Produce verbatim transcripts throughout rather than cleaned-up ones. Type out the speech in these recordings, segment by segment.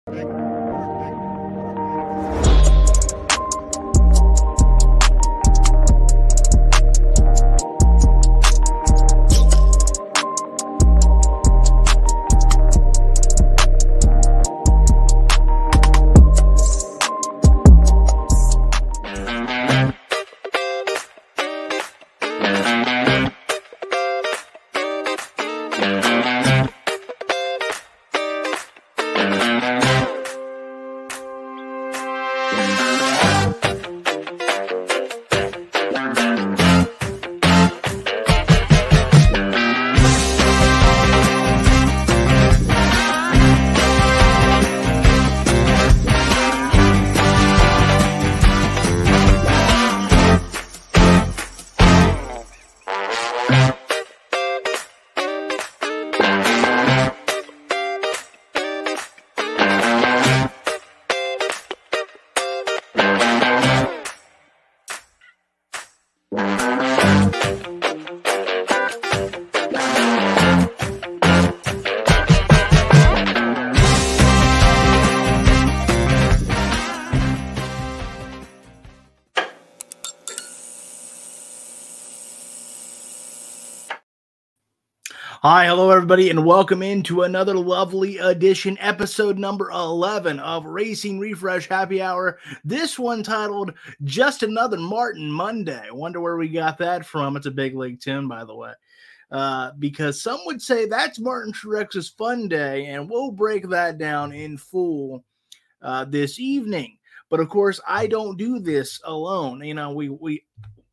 Hi, hello, everybody, and welcome into another lovely edition, episode number eleven of Racing Refresh Happy Hour. This one titled Just Another Martin Monday. I wonder where we got that from. It's a big league tune, by the way, uh, because some would say that's Martin Truex's fun day, and we'll break that down in full uh, this evening. But of course, I don't do this alone. You know, we we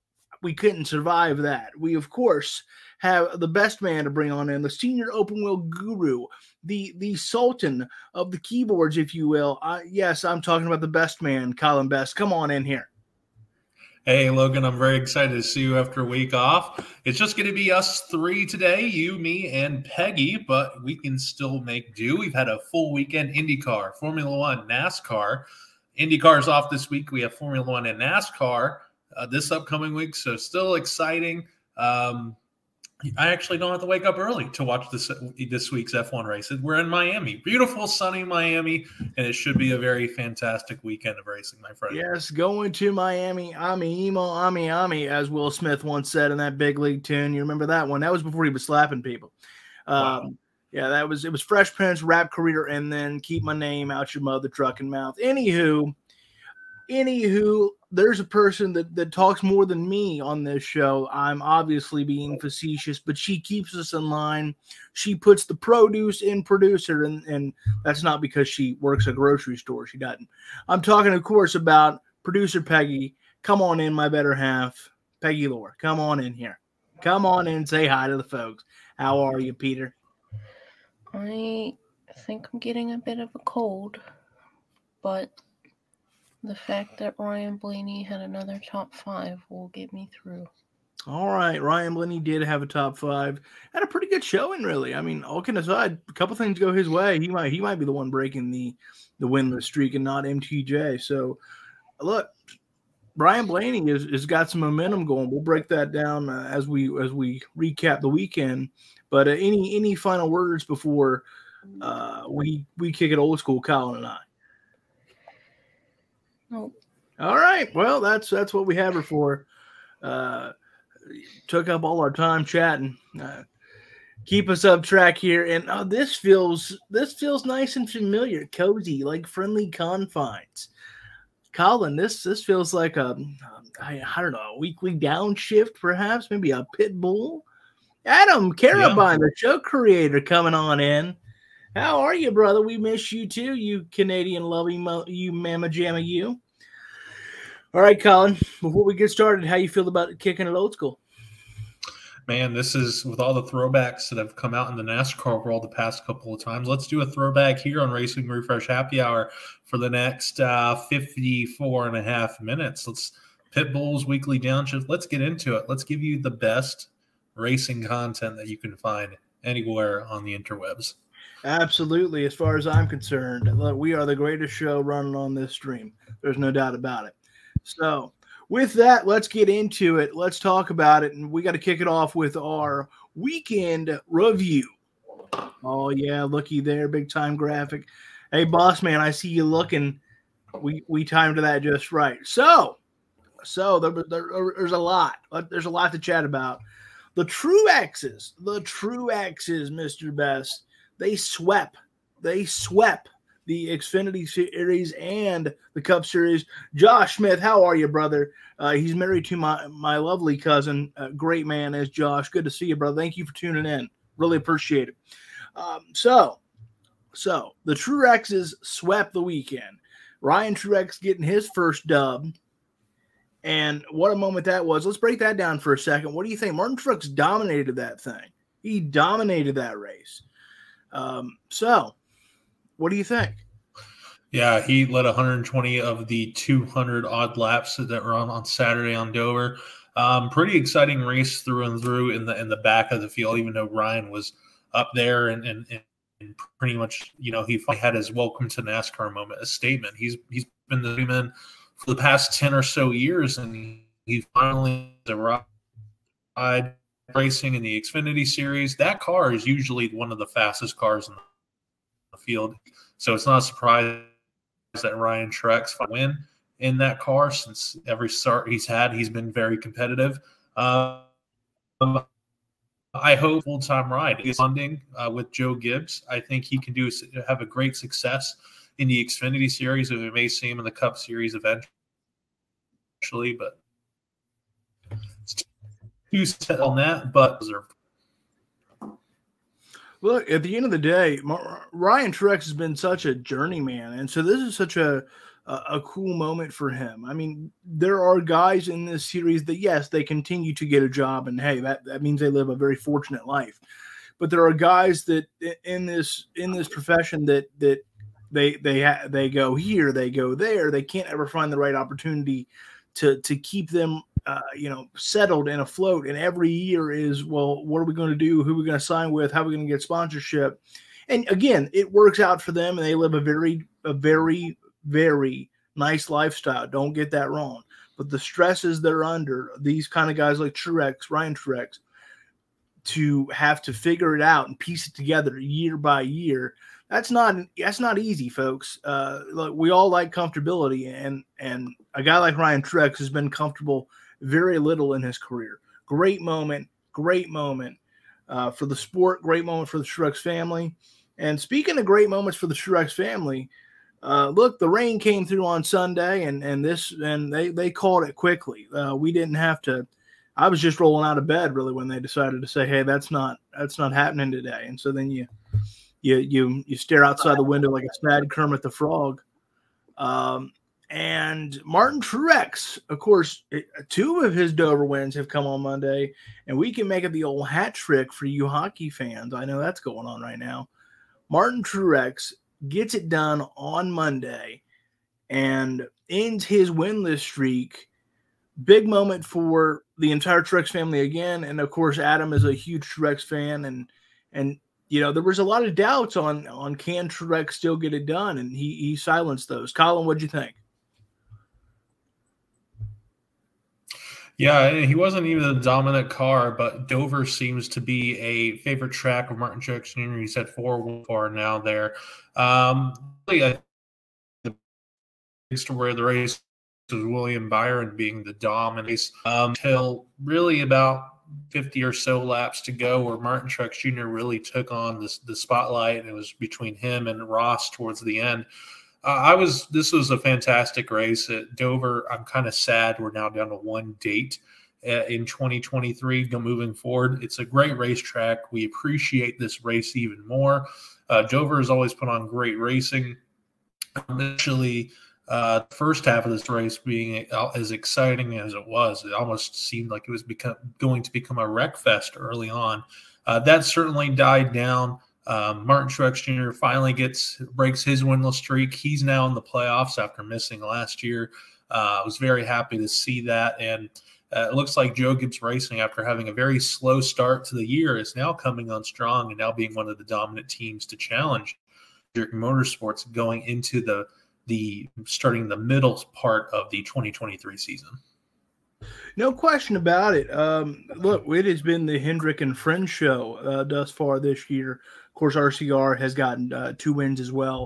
we couldn't survive that. We, of course, have the best man to bring on in, the senior open wheel guru, the the sultan of the keyboards, if you will. Uh, yes, I'm talking about the best man, Colin Best. Come on in here. Hey, Logan, I'm very excited to see you after a week off. It's just going to be us three today, you, me, and Peggy, but we can still make do. We've had a full weekend IndyCar, Formula One, NASCAR. IndyCar's off this week. We have Formula One and NASCAR uh, this upcoming week, so still exciting. Um, I actually don't have to wake up early to watch this this week's F one race. We're in Miami, beautiful, sunny Miami, and it should be a very fantastic weekend of racing, my friend. Yes, going to Miami, Ami, Emo, Ami, Ami, as Will Smith once said in that big league tune. You remember that one? That was before he was slapping people. Um, wow. Yeah, that was it. Was Fresh Prince, rap career, and then Keep My Name Out Your Mother Trucking Mouth. Anywho, anywho. There's a person that, that talks more than me on this show. I'm obviously being facetious, but she keeps us in line. She puts the produce in producer, and, and that's not because she works a grocery store. She doesn't. I'm talking, of course, about producer Peggy. Come on in, my better half. Peggy Lore, come on in here. Come on in and say hi to the folks. How are you, Peter? I think I'm getting a bit of a cold, but the fact that Ryan Blaney had another top five will get me through. All right. Ryan Blaney did have a top five. Had a pretty good showing, really. I mean, all kidding aside, a couple things go his way. He might he might be the one breaking the, the winless streak and not M T J. So, look, Ryan Blaney has, has got some momentum going. We'll break that down uh, as we as we recap the weekend. But uh, any any final words before uh, we we kick it old school, Colin and I? Nope. All right. Well, that's that's what we have her for. Uh, took up all our time chatting. Uh, keep us up track here, and uh, this feels this feels nice and familiar, cozy, like friendly confines. Colin, this this feels like a I, I don't know a weekly downshift, perhaps maybe a pit bull. Adam Carabine, yeah. The show creator, coming on in. How are you, brother? We miss you too, you Canadian loving mo- you mama jamma you. All right, Colin, before we get started, how you feel about kicking it old school? Man, this is with all the throwbacks that have come out in the NASCAR world the past couple of times. Let's do a throwback here on Racing Refresh Happy Hour for the next uh, fifty-four and a half minutes. Let's Pitbull's weekly downshift. Let's get into it. Let's give you the best racing content that you can find anywhere on the interwebs. Absolutely. As far as I'm concerned, we are the greatest show running on this stream. There's no doubt about it. So with that, let's get into it. Let's talk about it. And we got to kick it off with our weekend review. Oh, yeah. Looky there. Big time graphic. Hey, boss man, I see you looking. We we timed that just right. So, so there, there, there's a lot. There's a lot to chat about. The Truexes, the Truexes, Mister Best, they swept. They swept the Xfinity Series and the Cup Series. Josh Smith, how are you, brother? Uh, he's married to my my lovely cousin. Uh, great man is Josh. Good to see you, brother. Thank you for tuning in. Really appreciate it. Um, so, so the Truexes swept the weekend. Ryan Truex getting his first dub. And what a moment that was. Let's break that down for a second. What do you think? Martin Truex dominated that thing. He dominated that race. Um, so, what do you think? Yeah, he led one hundred twenty of the two hundred odd laps that were on, on Saturday on Dover. Um, pretty exciting race through and through in the in the back of the field, even though Ryan was up there and and, and pretty much, you know, he had his welcome to NASCAR moment, a statement. He's he's been the man for the past ten or so years, and he finally arrived racing in the Xfinity Series. That car is usually one of the fastest cars in the field, so it's not a surprise that Ryan Truex win in that car. Since every start he's had, he's been very competitive. Um, I hope full-time ride is funding uh, with Joe Gibbs. I think he can do have a great success in the Xfinity Series. We may see him in the Cup Series eventually, but it's too set on that. But look, at the end of the day, Ryan Truex has been such a journeyman, and so this is such a, a a cool moment for him. I mean, there are guys in this series that, yes, they continue to get a job, and hey, that, that means they live a very fortunate life. But there are guys that in this in this profession that that they they ha- they go here, they go there, they can't ever find the right opportunity to to keep them Uh, you know, settled and afloat. And every year is, well, what are we going to do? Who are we going to sign with? How are we going to get sponsorship? And again, it works out for them, and they live a very, a very, very nice lifestyle. Don't get that wrong. But the stresses they're under, these kind of guys like Truex, Ryan Truex, to have to figure it out and piece it together year by year, that's not that's not easy, folks. Uh, look, we all like comfortability, and and a guy like Ryan Truex has been comfortable very little in his career. Great moment, great moment uh, for the sport, great moment for the Truex family. And speaking of great moments for the Truex family, uh, look, the rain came through on Sunday, and and this and they they called it quickly. Uh, we didn't have to. I was just rolling out of bed really when they decided to say, "Hey, that's not that's not happening today." And so then you you you you stare outside the window like a sad Kermit the Frog. Um, And Martin Truex, of course, two of his Dover wins have come on Monday, and we can make it the old hat trick for you hockey fans. I know that's going on right now. Martin Truex gets it done on Monday and ends his winless streak. Big moment for the entire Truex family again, and of course, Adam is a huge Truex fan, and and you know there was a lot of doubts on on can Truex still get it done, and he he silenced those. Colin, what'd you think? Yeah, he wasn't even a dominant car, but Dover seems to be a favorite track of Martin Truex Junior He's had four far now there. Um, really, I think the story of the race was William Byron being the dominant um, until really about fifty or so laps to go, where Martin Truex Junior really took on this, the spotlight, and it was between him and Ross towards the end. Uh, I was. This was a fantastic race at Dover. I'm kind of sad we're now down to one date uh, in twenty twenty-three. Moving forward, it's a great racetrack. We appreciate this race even more. Uh, Dover has always put on great racing. Initially, uh, the first half of this race being as exciting as it was, it almost seemed like it was become, going to become a wreck fest early on. Uh, that certainly died down. Um, Martin Truex Junior finally gets breaks his winless streak. He's now in the playoffs after missing last year. Uh, I was very happy to see that, and uh, it looks like Joe Gibbs Racing, after having a very slow start to the year, is now coming on strong and now being one of the dominant teams to challenge Motorsports going into the the starting the middle part of the twenty twenty-three season. No question about it. Um, look, it has been the Hendrick and Friends show uh, thus far this year. Of course, R C R has gotten uh, two wins as well.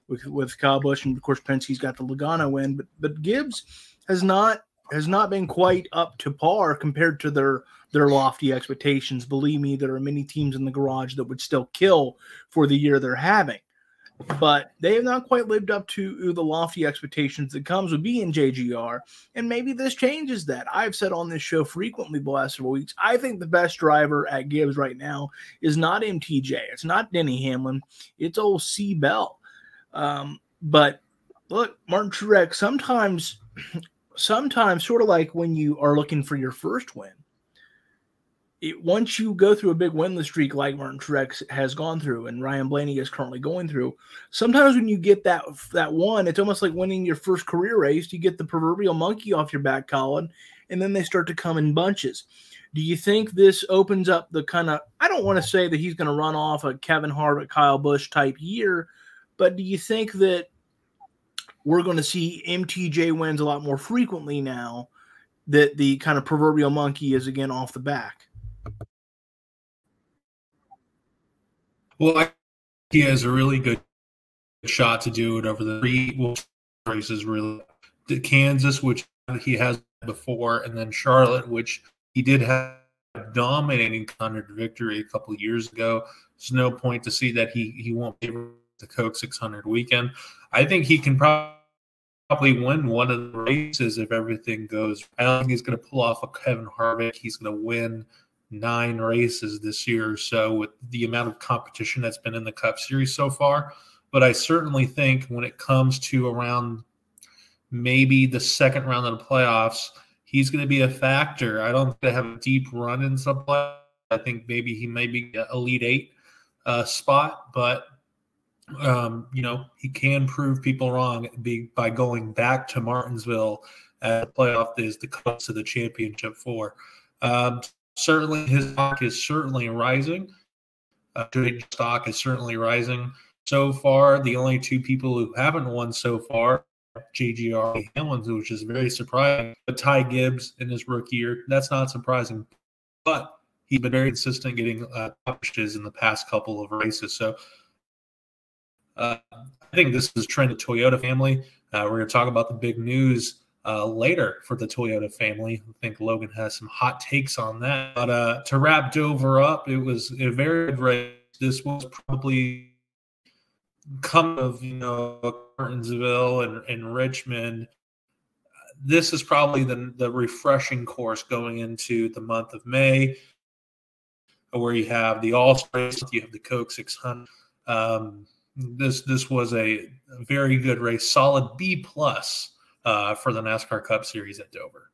with with Kyle Busch, and of course Penske's got the Logano win, but but Gibbs has not has not been quite up to par compared to their their lofty expectations. Believe me, there are many teams in the garage that would still kill for the year they're having, but they have not quite lived up to the lofty expectations that comes with being J G R, and maybe this changes that. I've said on this show frequently the last several weeks, I think the best driver at Gibbs right now is not M T J. It's not Denny Hamlin. It's old C. Bell. Um, but look, Martin Truex, sometimes, sometimes sort of like when you are looking for your first win, it, once you go through a big winless streak like Martin Truex has gone through and Ryan Blaney is currently going through, sometimes when you get that that one, it's almost like winning your first career race. You get the proverbial monkey off your back, Colin, and then they start to come in bunches. Do you think this opens up the kind of, I don't want to say that he's going to run off a Kevin Harvick, Kyle Busch type year, but do you think that we're going to see M T J wins a lot more frequently now that the kind of proverbial monkey is again off the back? Well, I, he has a really good shot to do it over the three races, really. The Kansas, which he has before, and then Charlotte, which he did have a dominating one hundred victory a couple of years ago. There's no point to see that he, he won't be able the Coke six hundred weekend. I think he can probably win one of the races if everything goes. I don't think he's going to pull off a Kevin Harvick. He's going to win nine races this year or so with the amount of competition that's been in the Cup Series so far. But I certainly think when it comes to around maybe the second round of the playoffs, he's going to be a factor. I don't think they have a deep run in some playoffs. I think maybe he may be an Elite Eight uh, spot, but um, you know, he can prove people wrong by going back to Martinsville at the playoff is the close to the championship for. Um, certainly his stock is certainly rising. Uh, stock is certainly rising. So far, the only two people who haven't won so far are J G R and Hamlin, which is very surprising. But Ty Gibbs in his rookie year, that's not surprising. But he's been very consistent getting uh, pushes in the past couple of races. So uh, I think this is a trend of Toyota family. Uh, we're going to talk about the big news Uh, later for the Toyota family. I think Logan has some hot takes on that. But uh, to wrap Dover up, it was a very good race. This was probably come of, you know, Martinsville and, and Richmond. This is probably the, the refreshing course going into the month of May, where you have the All-Star race, you have the Coke six hundred. Um, this, this was a, a very good race, solid B plus. Uh, for the NASCAR Cup Series at Dover.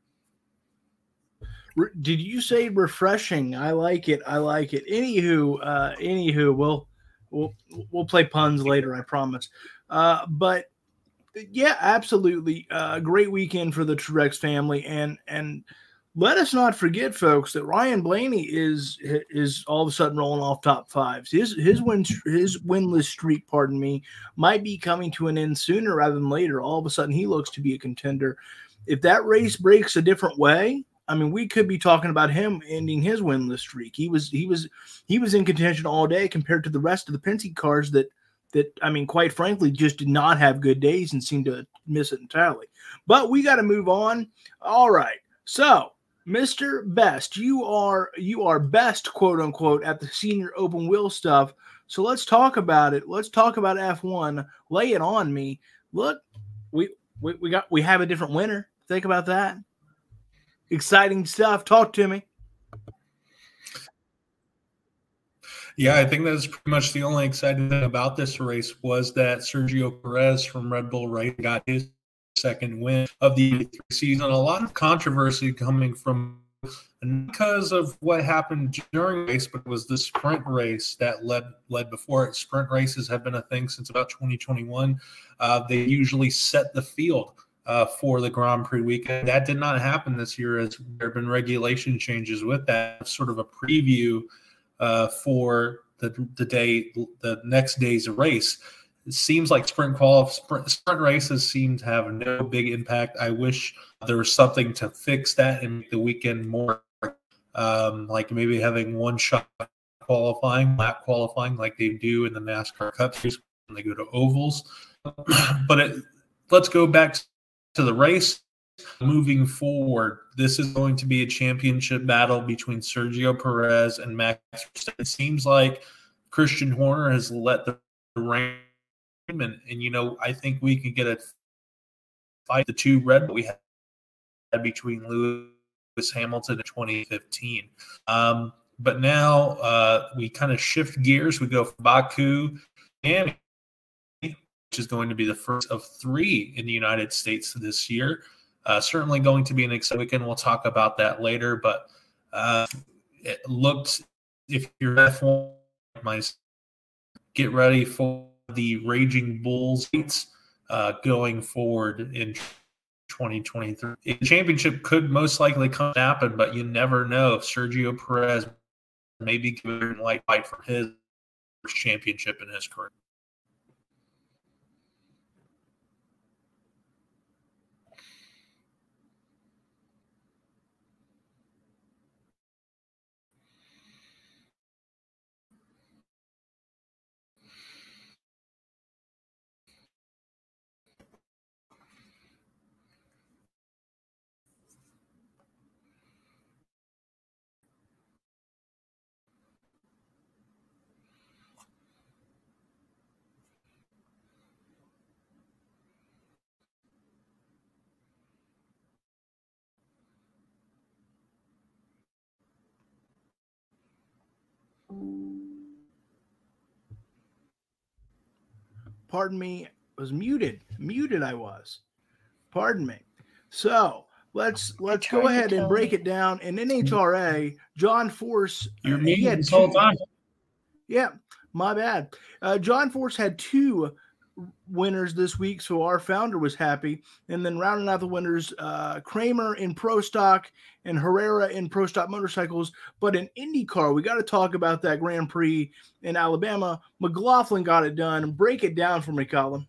Did you say refreshing? I like it. I like it. Anywho, uh, anywho, we'll we'll we'll play puns later. I promise. Uh, but yeah, absolutely, a uh, great weekend for the Truex family, and and let us not forget, folks, that Ryan Blaney is is all of a sudden rolling off top fives. His his win his winless streak, pardon me, might be coming to an end sooner rather than later. All of a sudden, he looks to be a contender. If that race breaks a different way, I mean, we could be talking about him ending his winless streak. He was he was he was in contention all day compared to the rest of the Penske cars that that I mean, quite frankly, just did not have good days and seemed to miss it entirely. But we got to move on. All right, so. Mister Best, you are you are best, quote unquote, at the senior open wheel stuff. So let's talk about it. Let's talk about F one. Lay it on me. Look, we we, we got we have a different winner. Think about that. Exciting stuff. Talk to me. Yeah, I think that's pretty much the only exciting thing about this race was that Sergio Perez from Red Bull Racing got his second win of the season. A lot of controversy coming from because of what happened during the race, but it was the sprint race that led led before it. Sprint races have been a thing since about twenty twenty-one. Uh, they usually set the field uh, for the Grand Prix weekend. That did not happen this year, as there have been regulation changes with that. Sort of a preview uh, for the the day, the next day's race. It seems like sprint qual sprint, sprint races seem to have no big impact. I wish there was something to fix that and make the weekend more um, like maybe having one shot qualifying, lap qualifying, like they do in the NASCAR Cup Series when they go to ovals. but it, let's go back to the race. Moving forward, this is going to be a championship battle between Sergio Perez and Max Verstappen. It seems like Christian Horner has let the reign, and, and you know, I think we can get a fight. The two Red Bull we had between Lewis Hamilton in twenty fifteen. Um, but now uh, we kind of shift gears. We go from Baku, Miami, which is going to be the first of three in the United States this year. Uh, certainly going to be an exciting weekend. We'll talk about that later. But uh, it looked, if you're F one, get ready for the Raging Bulls uh, going forward in twenty twenty-three. The championship could most likely come to happen, but you never know if Sergio Perez may be given a light fight for his first championship in his career. Pardon me, I was muted. Muted I was. Pardon me. So let's let's go ahead and break it down. In N H R A, John Force. You're uh, muted this whole time. Yeah, my bad. Uh, John Force had two winners this week, so our founder was happy. And then rounding out the winners, uh, Kramer in Pro Stock and Herrera in Pro Stock Motorcycles. But in IndyCar, we got to talk about that Grand Prix in Alabama. McLaughlin got it done. Break it down for me, Colin.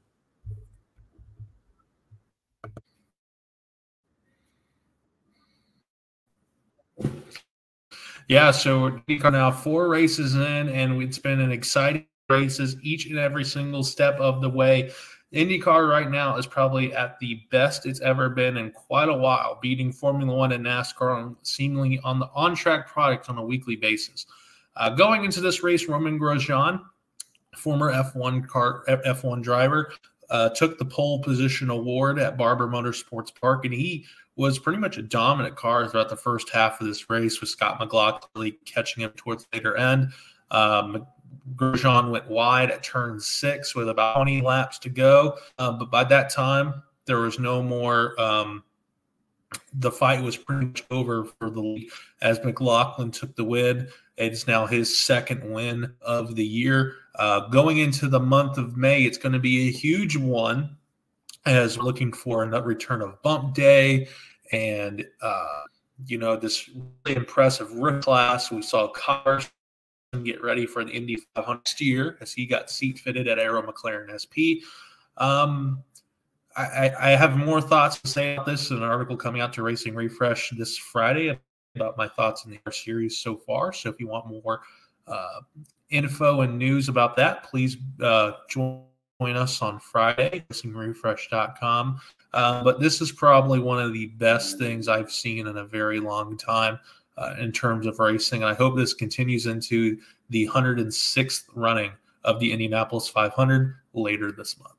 Yeah, so IndyCar now four races in, and it's been an exciting races each and every single step of the way. IndyCar right now is probably at the best it's ever been in quite a while, beating Formula One and NASCAR on, seemingly on the on-track product on a weekly basis. Uh, going into this race, Romain Grosjean, former F one car F one driver, uh, took the pole position award at Barber Motorsports Park, and he was pretty much a dominant car throughout the first half of this race, with Scott McLaughlin catching him towards the later end. Um, Grosjean went wide at turn six with about twenty laps to go. Um, but by that time, there was no more. Um, the fight was pretty much over for the lead as McLaughlin took the win. It's now his second win of the year. Uh, going into the month of May, it's going to be a huge one, as we're looking for a return of Bump Day and, uh, you know, this really impressive rookie class. We saw Carson get ready for the Indy five hundred next year as he got seat fitted at Aero McLaren S P. Um, I, I have more thoughts to say about this in an article coming out to Racing Refresh this Friday about my thoughts in the series so far. So if you want more uh, info and news about that, please uh, join us on Friday, racing refresh dot com. Uh, but this is probably one of the best things I've seen in a very long time uh, in terms of racing. And I hope this continues into the one hundred sixth running of the Indianapolis five hundred later this month.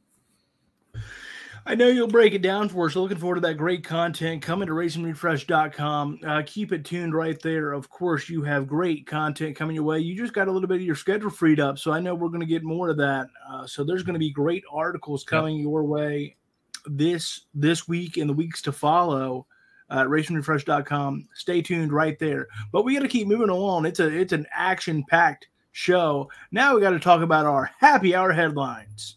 I know you'll break it down for us. Looking forward to that great content coming to racing refresh dot com. Uh, keep it tuned right there. Of course, you have great content coming your way. You just got a little bit of your schedule freed up, so I know we're going to get more of that. Uh, so there's going to be great articles coming yep. your way this this week and the weeks to follow at racing refresh dot com. Stay tuned right there. But we got to keep moving along. It's a it's an action-packed show. Now we got to talk about our happy hour headlines.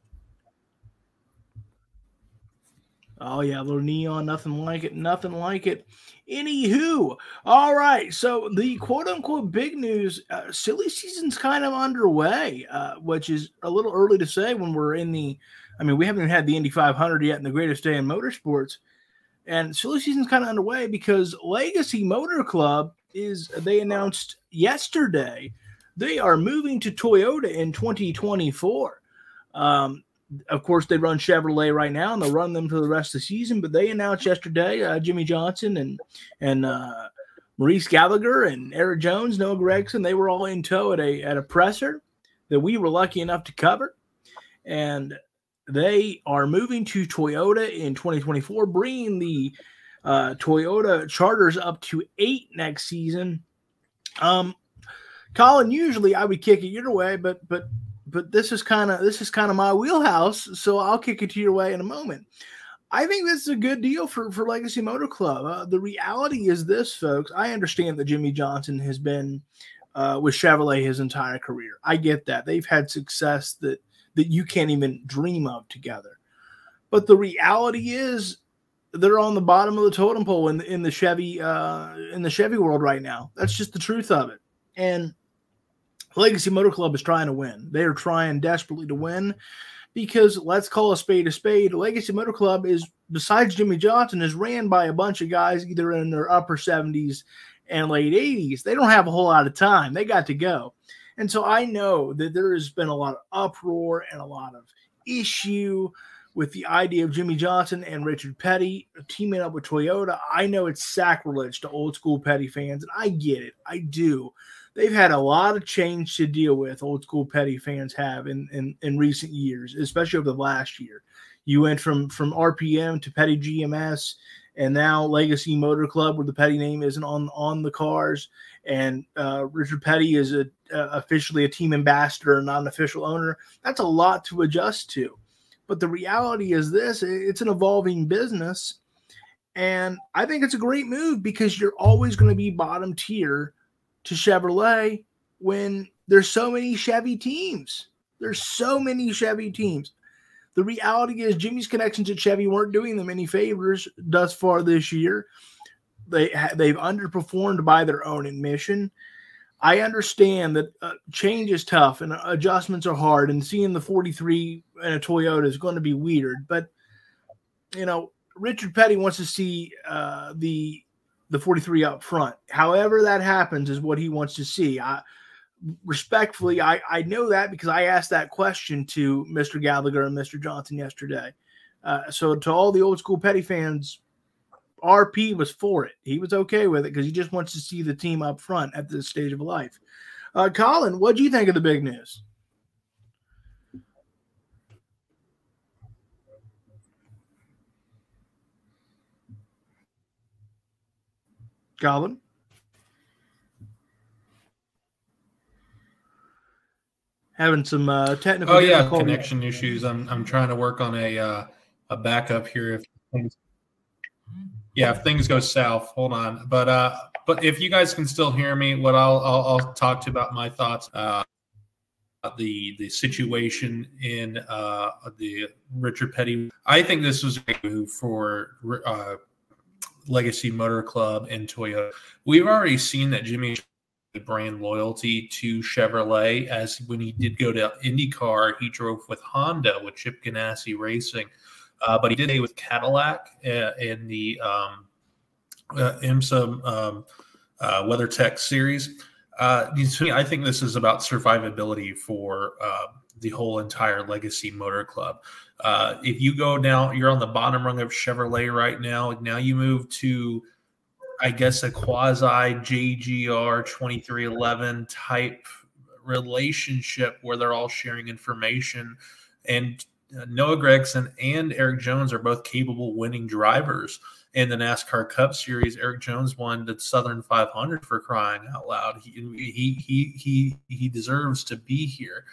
Oh, yeah, a little neon, nothing like it, nothing like it. Anywho, all right, so the quote-unquote big news, uh, silly season's kind of underway, uh, which is a little early to say when we're in the, I mean, we haven't even had the Indy five hundred yet in the greatest day in motorsports, and silly season's kind of underway because Legacy Motor Club is, they announced yesterday, they are moving to Toyota in twenty twenty-four. Um, of course, they run Chevrolet right now, and they'll run them for the rest of the season. But they announced yesterday, uh, Jimmie Johnson and and uh, Maurice Gallagher and Erik Jones, Noah Gragson, they were all in tow at a at a presser that we were lucky enough to cover, and they are moving to Toyota in twenty twenty-four, bringing the uh, Toyota Chargers up to eight next season. Um, Colin, usually I would kick it your way, but but. But this is kind of this is kind of my wheelhouse, so I'll kick it to your way in a moment. I think this is a good deal for, for Legacy Motor Club. Uh, the reality is this, folks. I understand that Jimmie Johnson has been uh, with Chevrolet his entire career. I get that. They've had success that, that you can't even dream of together. But the reality is they're on the bottom of the totem pole in, in the Chevy uh, in the Chevy world right now. That's just the truth of it. And Legacy Motor Club is trying to win. They are trying desperately to win because let's call a spade a spade. Legacy Motor Club is, besides Jimmie Johnson, is ran by a bunch of guys either in their upper seventies and late eighties. They don't have a whole lot of time. They got to go. And so I know that there has been a lot of uproar and a lot of issue with the idea of Jimmie Johnson and Richard Petty teaming up with Toyota. I know it's sacrilege to old school Petty fans, and I get it. I do. They've had a lot of change to deal with, old school Petty fans have in, in, in recent years, especially over the last year. You went from, from R P M to Petty G M S, and now Legacy Motor Club, where the Petty name isn't on, on the cars. And uh, Richard Petty is a, uh, officially a team ambassador, not an official owner. That's a lot to adjust to. But the reality is this, it's an evolving business. And I think it's a great move because you're always going to be bottom tier to Chevrolet when there's so many Chevy teams. There's so many Chevy teams. The reality is Jimmy's connections at Chevy weren't doing them any favors thus far this year. They, they've underperformed by their own admission. I understand that uh, change is tough and adjustments are hard, and seeing the forty-three in a Toyota is going to be weird. But, you know, Richard Petty wants to see uh, the the forty-three up front. However that happens is what he wants to see. I respectfully, I, I know that because I asked that question to Mister Gallagher and Mister Johnson yesterday. Uh, so to all the old school Petty fans, R P was for it. He was okay with it because he just wants to see the team up front at this stage of life. Uh, Colin, what do you think of the big news? Colin? Having some uh, technical oh yeah connection issues. I'm I'm trying to work on a uh, a backup here. If things, yeah, if things go south, hold on. But uh, but if you guys can still hear me, what I'll I'll, I'll talk to you about my thoughts. Uh, the the situation in uh, the Richard Petty. I think this was a move for uh, Legacy Motor Club and Toyota. We've already seen that Jimmy brand loyalty to Chevrolet, as when he did go to IndyCar, he drove with Honda with Chip Ganassi Racing, uh, but he did it with Cadillac uh, in the um, uh, IMSA um, uh, WeatherTech series. Uh, I think this is about survivability for uh, the whole entire Legacy Motor Club. Uh, if you go down, you're on the bottom rung of Chevrolet right now. Now you move to, I guess, a quasi J G R twenty-three eleven type relationship where they're all sharing information. And Noah Gragson and Erik Jones are both capable winning drivers in the NASCAR Cup Series. Erik Jones won the Southern five hundred, for crying out loud. He he he he he deserves to be here.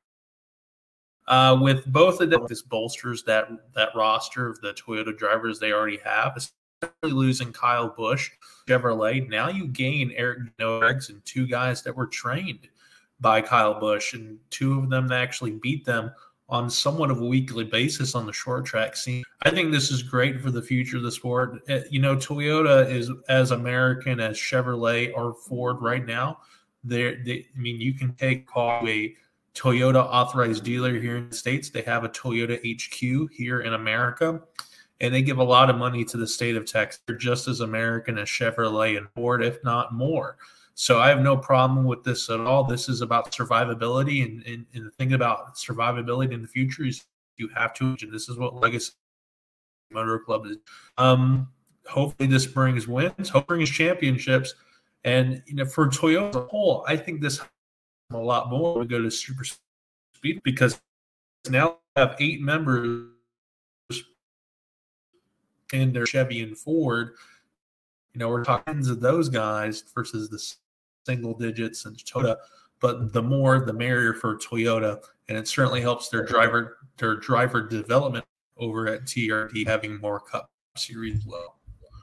Uh, with both of them, this bolsters that that roster of the Toyota drivers they already have. Especially losing Kyle Busch, Chevrolet. Now you gain Erik Jones and two guys that were trained by Kyle Busch, and two of them that actually beat them on somewhat of a weekly basis on the short track scene. I think this is great for the future of the sport. You know, Toyota is as American as Chevrolet or Ford right now. They're, they, I mean, you can take call a Toyota authorized dealer here in the States. They have a Toyota H Q here in America, and they give a lot of money to the state of Texas. They're just as American as Chevrolet and Ford, if not more. So I have no problem with this at all. This is about survivability, and, and, and the thing about survivability in the future is You have to, and this is what Legacy Motor Club is. Um, hopefully this brings wins, hopefully brings championships. And you know, for Toyota as a whole, I think this a lot more when we go to super speed because now we have eight members in their Chevy and Ford. You know, we're talking tens of those guys versus the single digits and Toyota. But the more, the merrier for Toyota, and it certainly helps their driver their driver development over at T R D having more Cup Series as well.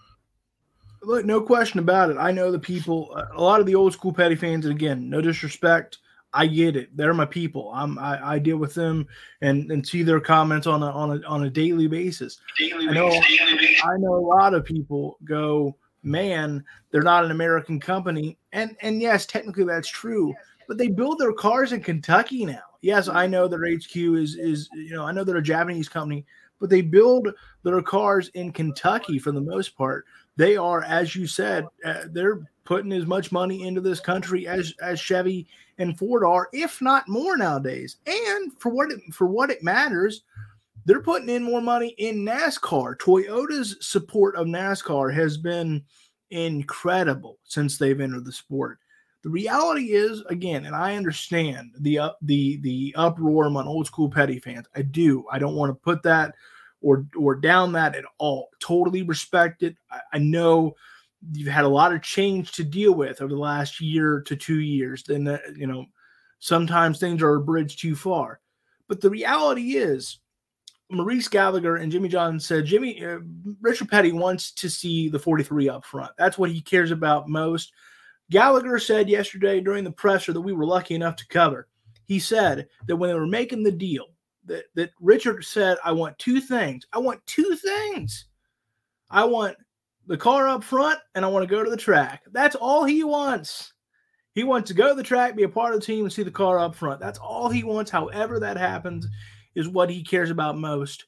Look, no question about it. I know the people, a lot of the old school Petty fans, and again, no disrespect, I get it. They're my people. I'm, I, I deal with them and, and see their comments on a on a on a daily basis. Daily I know, basis. I know a lot of people go, man, they're not an American company, and and yes, technically that's true. But they build their cars in Kentucky now. Yes, I know their H Q is is you know I know they're a Japanese company, but they build their cars in Kentucky for the most part. They are, as you said, uh, they're putting as much money into this country as as Chevy and Ford are, if not more nowadays. And for what it, for what it matters, they're putting in more money in NASCAR. Toyota's support of NASCAR has been incredible since they've entered the sport. The reality is, again, and I understand the uh, the the uproar among old school Petty fans. I do. I don't want to put that or or down that at all. Totally respect it. I, I know you've had a lot of change to deal with over the last year to two years. Then uh, you know sometimes things are a bridge too far. But the reality is, Maurice Gallagher and Jimmy Johnson said Jimmy uh, Richard Petty wants to see the forty-three up front. That's what he cares about most. Gallagher said yesterday during the presser that we were lucky enough to cover. He said that when they were making the deal, that, that Richard said, I want two things. I want two things. I want the car up front, and I want to go to the track. That's all he wants. He wants to go to the track, be a part of the team, and see the car up front. That's all he wants. However that happens is what he cares about most,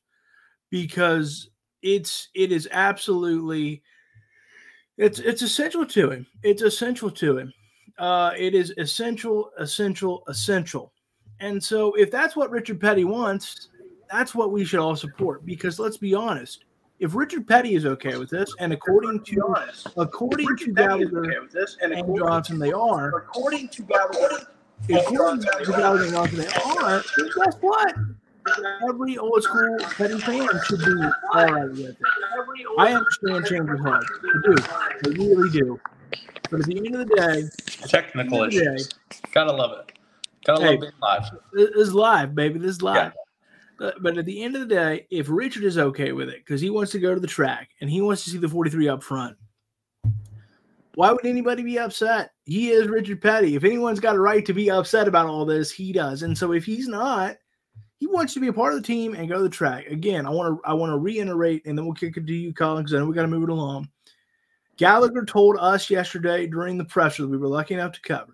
because it's it is absolutely – It's it's essential to him. It's essential to him. Uh, it is essential, essential, essential. And so if that's what Richard Petty wants, that's what we should all support. Because let's be honest, if Richard Petty is okay with this, and according to honest, according to Gallagher okay with this, and, and Johnson, they are. According to Gallagher, according to Gallagher and Johnson, they are. Guess what? Every old school Petty fan should be all right with it. I understand change is hard. I do. I really do. But at the end of the day, technical issues. Day, Gotta love it. Gotta hey, love being live. This is live, baby. This is live. Yeah. But at the end of the day, if Richard is okay with it, because he wants to go to the track and he wants to see the forty-three up front, why would anybody be upset? He is Richard Petty. If anyone's got a right to be upset about all this, he does. And so if he's not, he wants to be a part of the team and go to the track. Again, I want to I want to reiterate, and then we'll kick it to you, Colin, because I know we got to move it along. Gallagher told us yesterday during the presser that we were lucky enough to cover.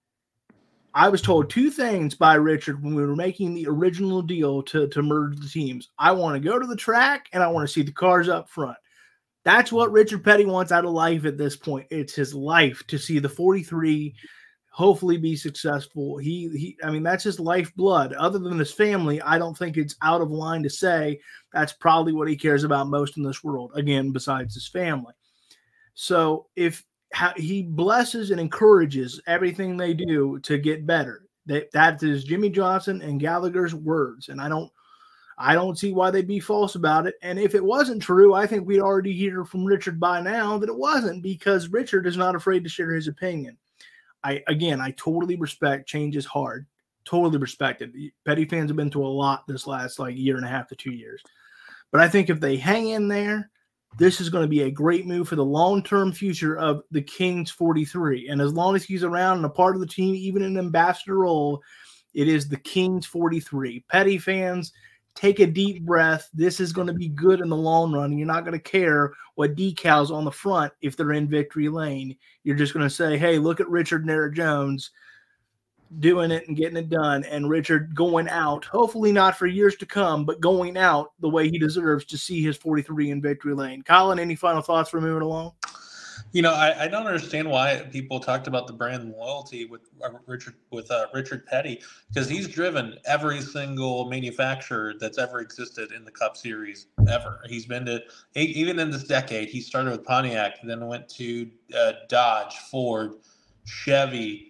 I was told two things by Richard when we were making the original deal to, to merge the teams. I want to go to the track, and I want to see the cars up front. That's what Richard Petty wants out of life at this point. It's his life to see the forty-three hopefully be successful. He, he, I mean, that's his lifeblood. Other than his family, I don't think it's out of line to say that's probably what he cares about most in this world, again, besides his family. So if ha- he blesses and encourages everything they do to get better, that, that is Jimmy Johnson and Gallagher's words. And I don't, I don't see why they'd be false about it. And if it wasn't true, I think we'd already hear from Richard by now that it wasn't, because Richard is not afraid to share his opinion. I, again, I totally respect change is hard. Totally respect it. Petty fans have been through a lot this last like year and a half to two years. But I think if they hang in there, this is going to be a great move for the long-term future of the Kings forty-three. And as long as he's around and a part of the team, even in an ambassador role, it is the Kings forty-three. Petty fans, take a deep breath. This is going to be good in the long run. You're not going to care what decals on the front if they're in victory lane. You're just going to say, hey, look at Richard and Eric Jones doing it and getting it done, and Richard going out, hopefully not for years to come, but going out the way he deserves to see his forty-three in victory lane. Colin, any final thoughts for moving along? You know, I, I don't understand why people talked about the brand loyalty with uh, Richard with uh, Richard Petty, because he's driven every single manufacturer that's ever existed in the Cup Series ever. He's been to even in this decade. He started with Pontiac, then went to uh, Dodge, Ford, Chevy.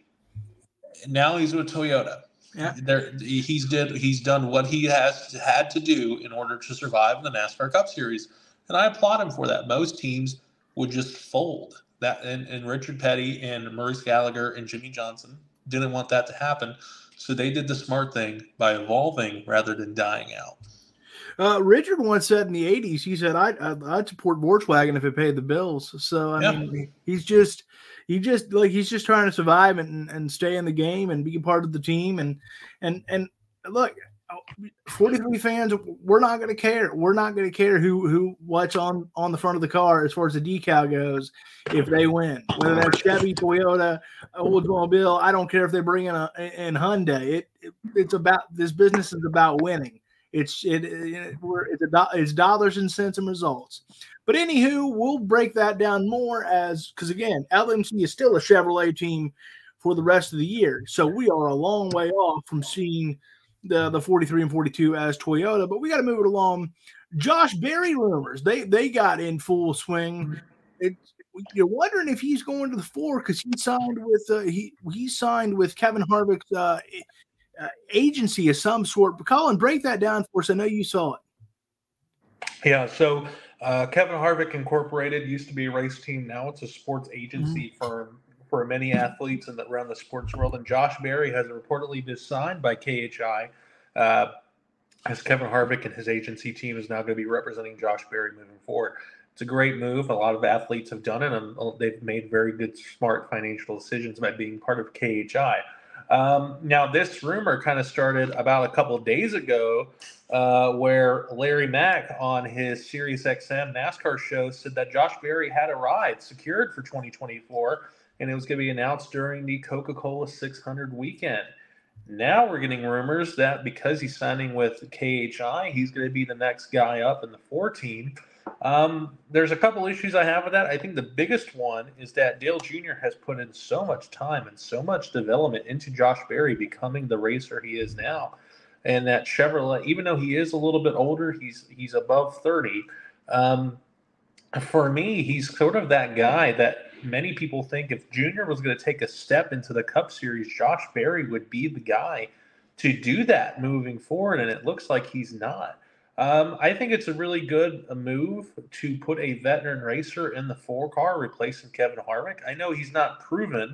Now he's with Toyota. Yeah. There, he's did he's done what he has had to do in order to survive the NASCAR Cup Series, and I applaud him for that. Most teams would just fold. That and, and Richard Petty and Maurice Gallagher and Jimmy Johnson didn't want that to happen, so they did the smart thing by evolving rather than dying out. Uh, Richard once said in the eighties, he said, I'd, I'd support Volkswagen if it paid the bills. So, I Yeah. mean, he's just, he just like, he's just trying to survive and, and stay in the game and be a part of the team. And, and, and look, forty-three fans, we're not going to care. We're not going to care who, who, what's on, on the front of the car as far as the decal goes if they win. Whether that's Chevy, Toyota, Oldsmobile, I don't care if they bring in a in Hyundai. It, it it's about, this business is about winning. It's it, it we're it's, a, it's dollars and cents and results. But anywho, we'll break that down more as because again, L M C is still a Chevrolet team for the rest of the year. So we are a long way off from seeing the the forty-three and forty-two as Toyota. But we got to move it along. Josh Berry rumors they they got in full swing. It, you're wondering if he's going to the four because he signed with uh, he he signed with Kevin Harvick's. Uh, Uh, agency of some sort. But Colin, break that down for us. I know you saw it. Yeah, so uh, Kevin Harvick Incorporated used to be a race team. Now it's a sports agency mm-hmm. firm for many athletes in the, around the sports world. And Josh Berry has reportedly been signed by K H I uh, as Kevin Harvick and his agency team is now going to be representing Josh Berry moving forward. It's a great move. A lot of athletes have done it, and they've made very good, smart financial decisions by being part of K H I. Um, now, this rumor kind of started about a couple of days ago uh, where Larry Mack on his Sirius X M NASCAR show said that Josh Berry had a ride secured for twenty twenty-four, and it was going to be announced during the Coca-Cola six hundred weekend. Now we're getting rumors that because he's signing with K H I, he's going to be the next guy up in the four team. Um, there's a couple issues I have with that. I think the biggest one is that Dale Junior has put in so much time and so much development into Josh Berry becoming the racer he is now. And that Chevrolet, even though he is a little bit older, he's he's above thirty. Um, for me, he's sort of that guy that many people think if Junior was going to take a step into the Cup Series, Josh Berry would be the guy to do that moving forward, and it looks like he's not. Um, I think it's a really good move to put a veteran racer in the four car, replacing Kevin Harvick. I know he's not proven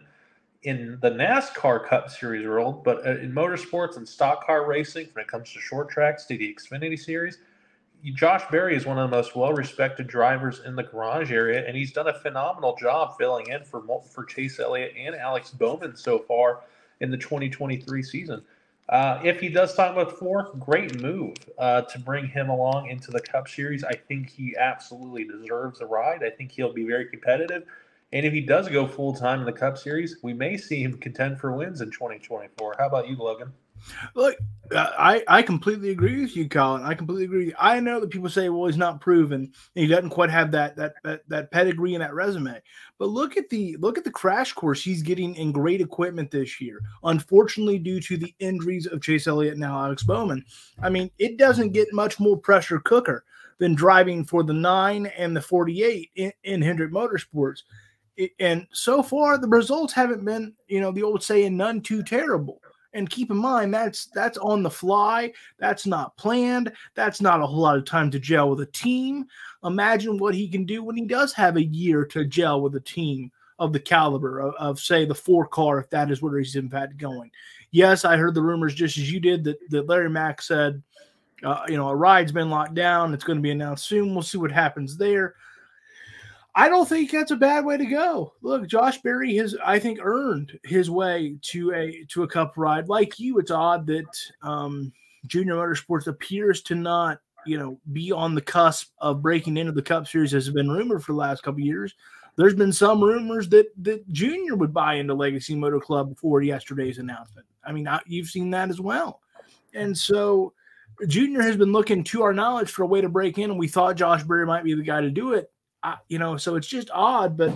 in the NASCAR Cup Series world, but in motorsports and stock car racing, when it comes to short tracks to the Xfinity Series, Josh Berry is one of the most well-respected drivers in the garage area, and he's done a phenomenal job filling in for for Chase Elliott and Alex Bowman so far in the twenty twenty-three season. Uh, if he does sign with four, great move uh, to bring him along into the Cup Series. I think he absolutely deserves a ride. I think he'll be very competitive. And if he does go full-time in the Cup Series, we may see him contend for wins in twenty twenty-four. How about you, Logan? Look, I, I completely agree with you, Colin. I completely agree with you. I know that people say, well, he's not proven. He doesn't quite have that that that, that pedigree and that resume. But look at the look at the crash course he's getting in great equipment this year. Unfortunately, due to the injuries of Chase Elliott and now Alex Bowman, I mean, it doesn't get much more pressure cooker than driving for the nine and the forty-eight in, in Hendrick Motorsports. It, and so far, the results haven't been, you know, the old saying, none too terrible. And keep in mind, that's that's on the fly. That's not planned. That's not a whole lot of time to gel with a team. Imagine what he can do when he does have a year to gel with a team of the caliber of, of say, the four car, if that is where he's in fact going. Yes, I heard the rumors just as you did that, that Larry Mack said, uh, you know, a ride's been locked down. It's going to be announced soon. We'll see what happens there. I don't think that's a bad way to go. Look, Josh Berry has, I think, earned his way to a to a Cup ride. Like you, it's odd that um, Junior Motorsports appears to not, you know, be on the cusp of breaking into the Cup Series, as has been rumored for the last couple of years. There's been some rumors that that Junior would buy into Legacy Motor Club before yesterday's announcement. I mean, I, you've seen that as well. And so Junior has been looking, to our knowledge, for a way to break in, and we thought Josh Berry might be the guy to do it. I, you know, so it's just odd, but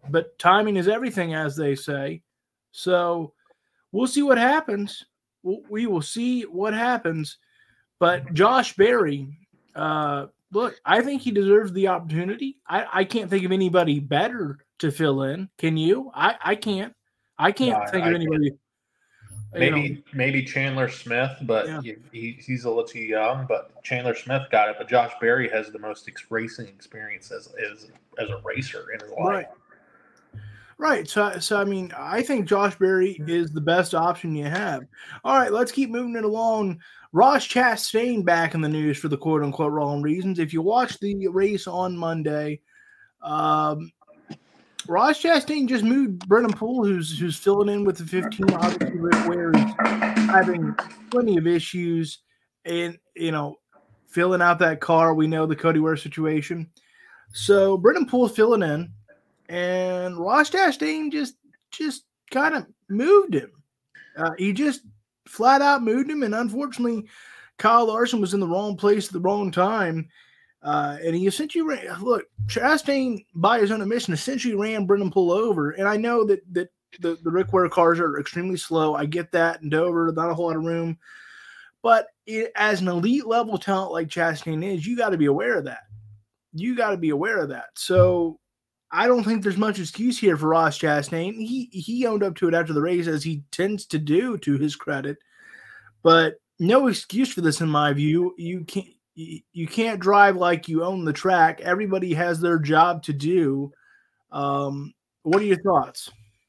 but timing is everything, as they say. So we'll see what happens. We'll, we will see what happens. But Josh Berry, uh, look, I think he deserves the opportunity. I, I can't think of anybody better to fill in. Can you? I, I can't. I can't No, think I of anybody. Maybe you know, maybe Chandler Smith, but Yeah. he, he, he's a little too young. But Chandler Smith got it. But Josh Berry has the most ex- racing experience as, as as a racer in his life. Right. Right. So, so I mean, I think Josh Berry is the best option you have. All right, let's keep moving it along. Ross Chastain back in the news for the quote unquote wrong reasons. If you watch the race on Monday, um, Ross Chastain just moved Brennan Poole, who's who's filling in with the fifteen. Obviously, Rick Ware is having plenty of issues, and you know, filling out that car. We know the Cody Ware situation. So Brennan Poole's filling in. And Ross Chastain just just kind of moved him. Uh, he just flat out moved him. And unfortunately, Kyle Larson was in the wrong place at the wrong time. Uh, and he essentially ran, look, Chastain, by his own admission, essentially ran Brennan Poole over. And I know that that the, the Rick Ware cars are extremely slow. I get that. In Dover, not a whole lot of room. But it, as an elite level talent like Chastain is, you got to be aware of that. You got to be aware of that. So I don't think there's much excuse here for Ross Chastain. He he owned up to it after the race, as he tends to do, to his credit. But no excuse for this, in my view. You can't you, you can't drive like you own the track. Everybody has their job to do. Um, what are your thoughts?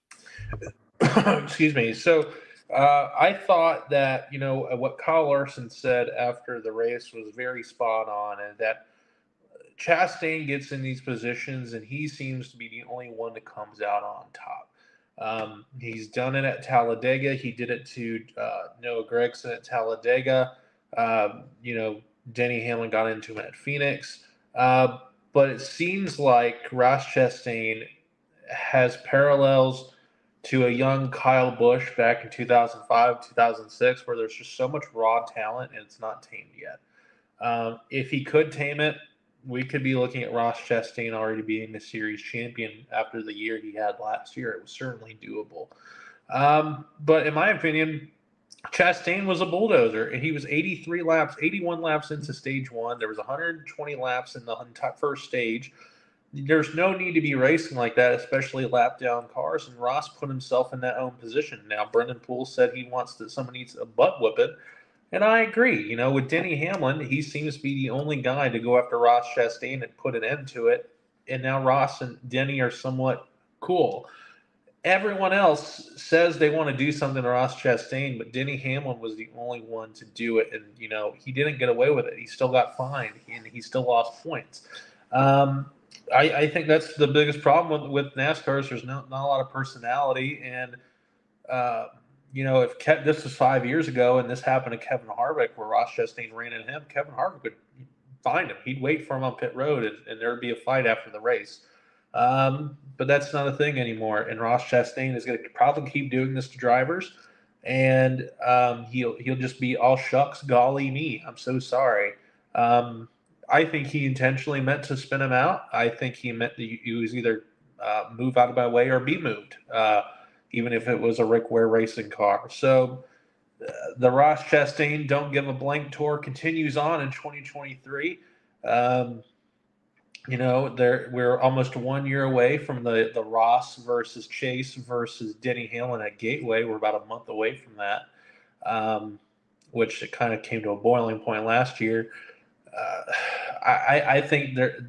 Excuse me. So uh, I thought that, you know, what Kyle Larson said after the race was very spot on, and that Chastain gets in these positions and he seems to be the only one that comes out on top. Um, he's done it at Talladega. He did it to uh, Noah Gragson at Talladega. Uh, you know, Denny Hamlin got into him at Phoenix. Uh, but it seems like Ross Chastain has parallels to a young Kyle Busch back in two thousand five, two thousand six, where there's just so much raw talent and it's not tamed yet. Um, if he could tame it, we could be looking at Ross Chastain already being the series champion after the year he had last year. It was certainly doable. Um, but in my opinion, Chastain was a bulldozer, and he was eighty-three laps, eighty-one laps into stage one. There was one hundred twenty laps in the first stage. There's no need to be racing like that, especially lap down cars, and Ross put himself in that own position. Now, Brendan Poole said he wants that someone needs a butt whipping. And I agree. You know, with Denny Hamlin, he seems to be the only guy to go after Ross Chastain and put an end to it. And now Ross and Denny are somewhat cool. Everyone else says they want to do something to Ross Chastain, but Denny Hamlin was the only one to do it. And, you know, he didn't get away with it. He still got fined, and he still lost points. Um, I, I think that's the biggest problem with, with NASCAR is there's not, not a lot of personality. And, uh, you know, if Ke- this was five years ago and this happened to Kevin Harvick where Ross Chastain ran into him, Kevin Harvick would find him. He'd wait for him on pit road, and, and there would be a fight after the race. Um, but that's not a thing anymore. And Ross Chastain is going to probably keep doing this to drivers, and um, he'll he'll just be all shucks, golly me. I'm so sorry. Um, I think he intentionally meant to spin him out. I think he meant that he was either uh, move out of my way or be moved. Uh, even if it was a Rick Ware racing car. So uh, the Ross Chastain Don't Give a Blank tour continues on in twenty twenty-three. Um, you know, there we're almost one year away from the, the Ross versus Chase versus Denny Hamlin at Gateway. We're about a month away from that, um, which it kind of came to a boiling point last year. Uh, I, I think there,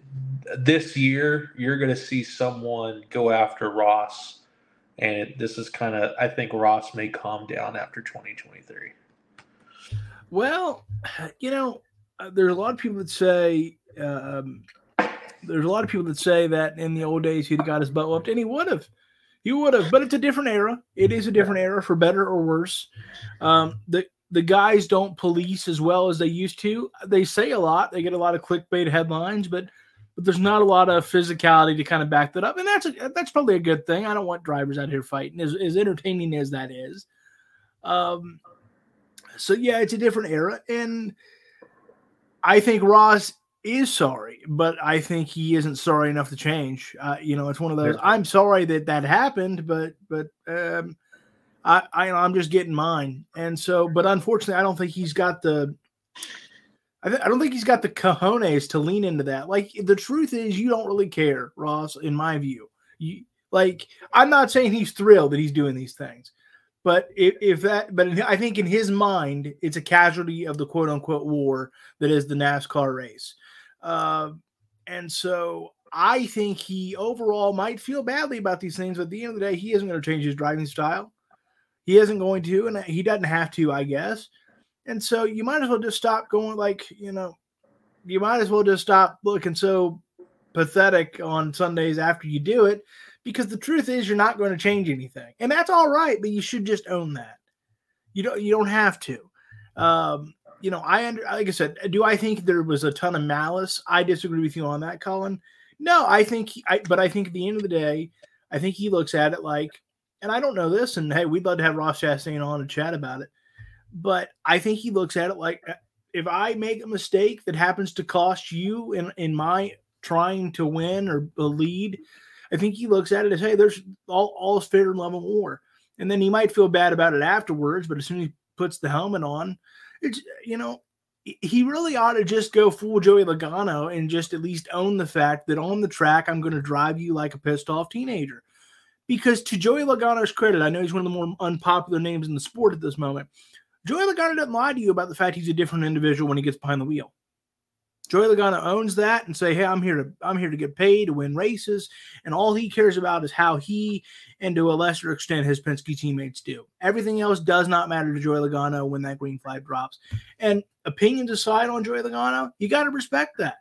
this year you're going to see someone go after Ross. And this is kind of, I think Ross may calm down after twenty twenty-three. Well, you know, there's a lot of people that say, um, there's a lot of people that say that in the old days he'd got his butt whooped, and he would have. He would have, but it's a different era. It is a different era, for better or worse. Um, the the guys don't police as well as they used to. They say a lot. They get a lot of clickbait headlines, but but there's not a lot of physicality to kind of back that up. And that's a, that's probably a good thing. I don't want drivers out here fighting, as, as entertaining as that is. Um, so, yeah, it's a different era. And I think Ross is sorry, but I think he isn't sorry enough to change. Uh, you know, it's one of those. I'm sorry that that happened, but but um, I, I I'm just getting mine, and so. But unfortunately, I don't think he's got the. I, th- I don't think he's got the cojones to lean into that. Like the truth is, you don't really care, Ross. In my view, you like. I'm not saying he's thrilled that he's doing these things, but if, if that, but I think in his mind, it's a casualty of the quote unquote war that is the NASCAR race. Uh, and so I think he overall might feel badly about these things, but at the end of the day, he isn't going to change his driving style. He isn't going to, and he doesn't have to, I guess. And so you might as well just stop going like, you know, you might as well just stop looking so pathetic on Sundays after you do it, because the truth is you're not going to change anything. And that's all right, but you should just own that. You don't, you don't have to. Um, You know, I under, like I said, do I think there was a ton of malice? I disagree with you on that, Colin. No, I think, he, I, but I think at the end of the day, I think he looks at it like, and I don't know this, and hey, we'd love to have Ross Chastain on and chat about it, but I think he looks at it like, if I make a mistake that happens to cost you in, in my trying to win or a lead, I think he looks at it as, hey, there's all, all is fair and love and war. And then he might feel bad about it afterwards, but as soon as he puts the helmet on, it's, you know, he really ought to just go full Joey Logano and just at least own the fact that on the track, I'm going to drive you like a pissed off teenager. Because to Joey Logano's credit, I know he's one of the more unpopular names in the sport at this moment. Joey Logano doesn't lie to you about the fact he's a different individual when he gets behind the wheel. Joey Logano owns that and say, hey, I'm here to I'm here to get paid, to win races, and all he cares about is how he, and to a lesser extent, his Penske teammates do. Everything else does not matter to Joey Logano when that green flag drops. And opinions aside on Joey Logano, you got to respect that.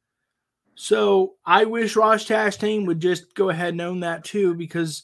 So I wish Ross Chastain would just go ahead and own that too, because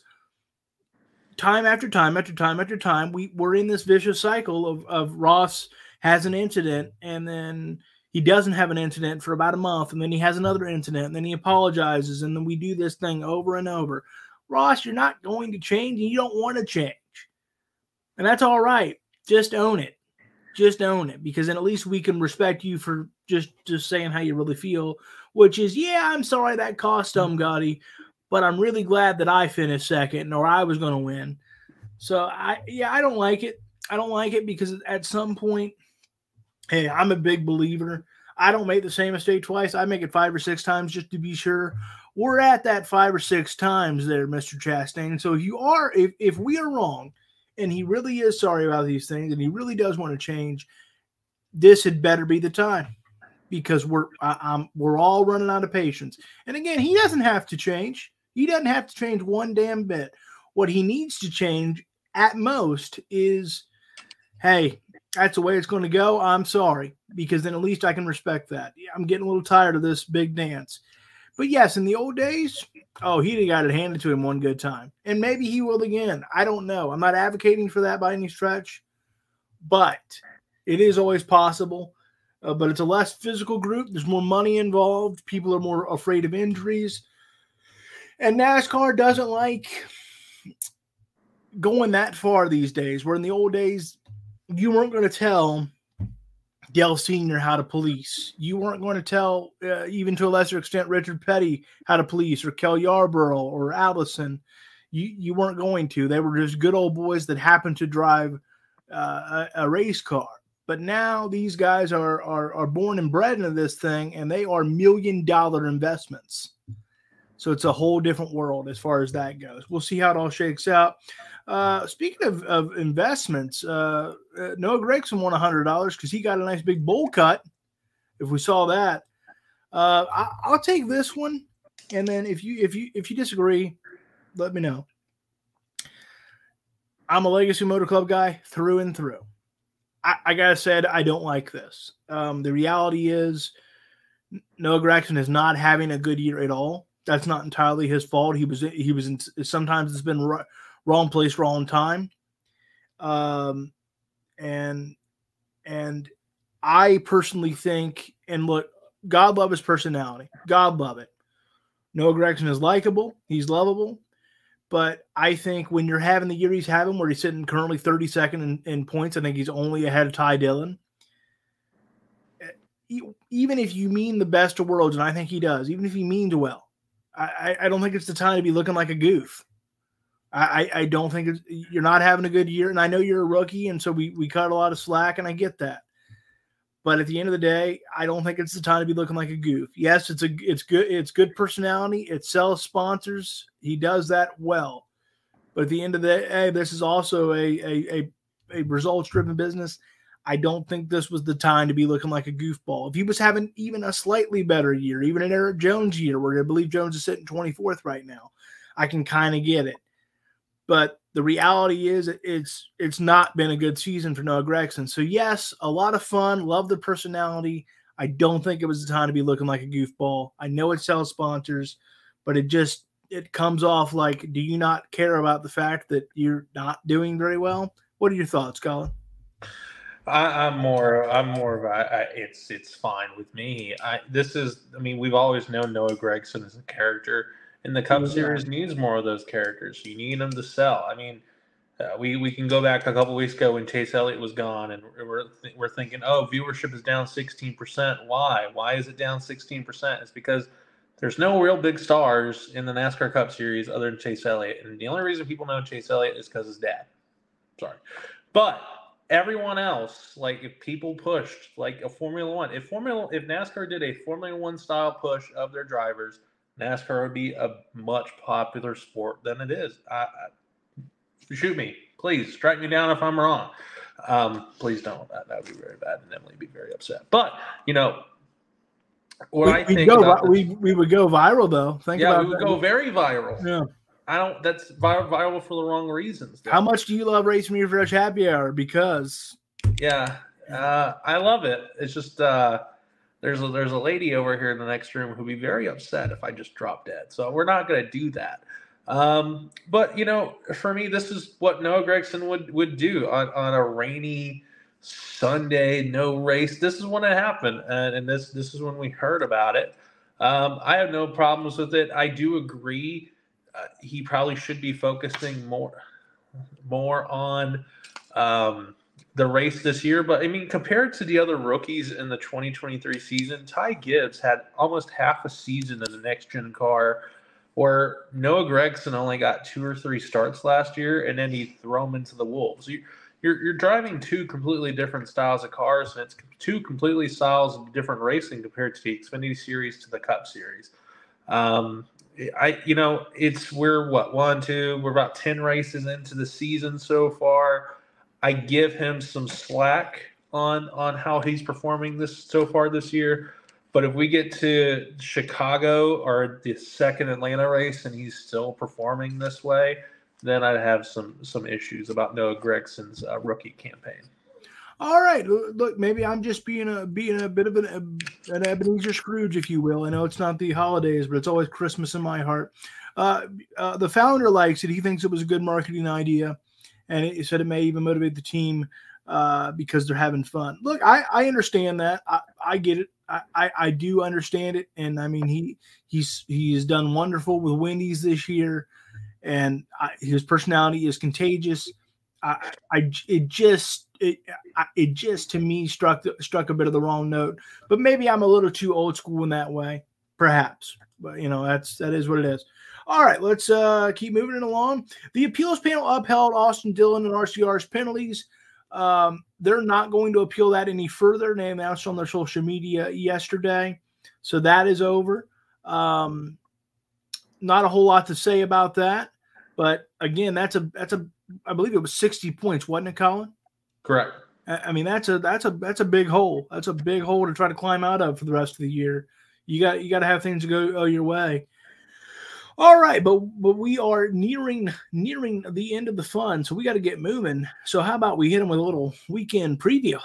time after time after time after time, we, we're in this vicious cycle of, of Ross has an incident, and then he doesn't have an incident for about a month, and then he has another incident, and then he apologizes, and then we do this thing over and over. Ross, you're not going to change, and you don't want to change. And that's all right. Just own it. Just own it, because then at least we can respect you for just, just saying how you really feel, which is, yeah, I'm sorry that cost Tom Gotti, but I'm really glad that I finished second, or I was going to win. So, I yeah, I don't like it. I don't like it because at some point, hey, I'm a big believer. I don't make the same mistake twice. I make it five or six times just to be sure. We're at that five or six times there, Mister Chastain. So if you are, if, if we are wrong, and he really is sorry about these things, and he really does want to change, this had better be the time, because we're I, I'm we're all running out of patience. And again, he doesn't have to change. He doesn't have to change one damn bit. What he needs to change at most is, hey, that's the way it's going to go. I'm sorry, because then at least I can respect that. I'm getting a little tired of this big dance. But yes, in the old days, oh, he'd have got it handed to him one good time. And maybe he will again. I don't know. I'm not advocating for that by any stretch, but it is always possible. Uh, but it's a less physical group. There's more money involved. People are more afraid of injuries. And NASCAR doesn't like going that far these days, where in the old days, you weren't going to tell Dale Senior how to police. You weren't going to tell, uh, even to a lesser extent, Richard Petty how to police, or Kel Yarborough or Allison. You you weren't going to. They were just good old boys that happened to drive uh, a, a race car. But now these guys are, are are born and bred into this thing, and they are million dollar investments. So it's a whole different world as far as that goes. We'll see how it all shakes out. Uh, speaking of, of investments, uh, uh, Noah Gragson won one hundred dollars because he got a nice big bowl cut, if we saw that. Uh, I, I'll take this one, and then if you if you if you disagree, let me know. I'm a Legacy Motor Club guy through and through. I, I gotta say, I don't like this. Um, the reality is, Noah Gragson is not having a good year at all. That's not entirely his fault. He was he was in, sometimes it's been right, wrong place, wrong time. Um, and and I personally think, and look, God love his personality. God love it. Noah Gragson is likable. He's lovable. But I think when you're having the year he's having, where he's sitting currently thirty-second in, in points, I think he's only ahead of Ty Dillon. even if you mean the best of worlds, and I think he does, even if he means well, I, I don't think it's the time to be looking like a goof. I, I don't think it's, you're not having a good year, and I know you're a rookie, and so we we cut a lot of slack, and I get that. But at the end of the day, I don't think it's the time to be looking like a goof. Yes, it's a it's good it's good personality. It sells sponsors. He does that well. But at the end of the day, this is also a a a, a results-driven business. I don't think this was the time to be looking like a goofball. If he was having even a slightly better year, even an Eric Jones year, where I believe Jones is sitting twenty-fourth right now, I can kind of get it. But the reality is it's it's not been a good season for Noah Gragson. So, yes, a lot of fun. Love the personality. I don't think it was the time to be looking like a goofball. I know it sells sponsors, but it just it comes off like, do you not care about the fact that you're not doing very well? What are your thoughts, Colin? I, I'm more. I'm more of a. I, it's it's fine with me. I this is. I mean, we've always known Noah Gragson as a character, and the Cup yeah. Series needs more of those characters. You need them to sell. I mean, uh, we we can go back a couple weeks ago when Chase Elliott was gone, and we're th- we're thinking, oh, viewership is down sixteen percent. Why? Why is it down sixteen percent? It's because there's no real big stars in the NASCAR Cup Series other than Chase Elliott, and the only reason people know Chase Elliott is because his dad. Sorry, but everyone else, like if people pushed like a Formula One, if Formula, if NASCAR did a Formula One style push of their drivers, NASCAR would be a much popular sport than it is. I, I, shoot me, please strike me down if I'm wrong. Um, please don't. That, that would be very bad, and Emily would be very upset. But you know what we, I think. Go, about we this, we would go viral though. Think yeah, about we would that. go very viral. Yeah. I don't. That's viral, viral for the wrong reasons. Though. How much do you love Racing Refresh Happy Hour? Because yeah, uh, I love it. It's just uh, there's a, there's a lady over here in the next room who'd be very upset if I just dropped dead. So we're not going to do that. Um, but you know, for me, this is what Noah Gragson would would do on, on a rainy Sunday, no race. This is when it happened, and, and this this is when we heard about it. Um, I have no problems with it. I do agree. Uh, he probably should be focusing more, more on um, the race this year. But I mean, compared to the other rookies in the twenty twenty-three season, Ty Gibbs had almost half a season in the next gen car, where Noah Gragson only got two or three starts last year, and then he throw him into the wolves. You, you're you're driving two completely different styles of cars, and it's two completely styles of different racing compared to the Xfinity Series to the Cup Series. Um, I, you know, it's we're what one, two, we're about ten races into the season so far. I give him some slack on on how he's performing this so far this year. But if we get to Chicago or the second Atlanta race and he's still performing this way, then I'd have some some issues about Noah Gragson's uh, rookie campaign. All right, look, maybe I'm just being a being a bit of an, an Ebenezer Scrooge, if you will. I know it's not the holidays, but it's always Christmas in my heart. Uh, uh, the founder likes it. He thinks it was a good marketing idea, and he said it may even motivate the team uh, because they're having fun. Look, I, I understand that. I, I get it. I, I, I do understand it, and I mean he he's he has done wonderful with Wendy's this year, and I, his personality is contagious. I, I it just it it just to me struck struck a bit of the wrong note, but maybe I'm a little too old school in that way, perhaps. But you know that's that is what it is. All right, let's uh, keep moving it along. The appeals panel upheld Austin Dillon and R C R's penalties. Um, they're not going to appeal that any further. They announced on their social media yesterday, so that is over. Um, not a whole lot to say about that, but again, that's a that's a I believe it was sixty points, wasn't it, Colin? Correct. I mean, that's a that's a that's a big hole. That's a big hole to try to climb out of for the rest of the year. You got you got to have things go oh, your way. All right, but but we are nearing nearing the end of the fun, so we got to get moving. So how about we hit them with a little weekend preview?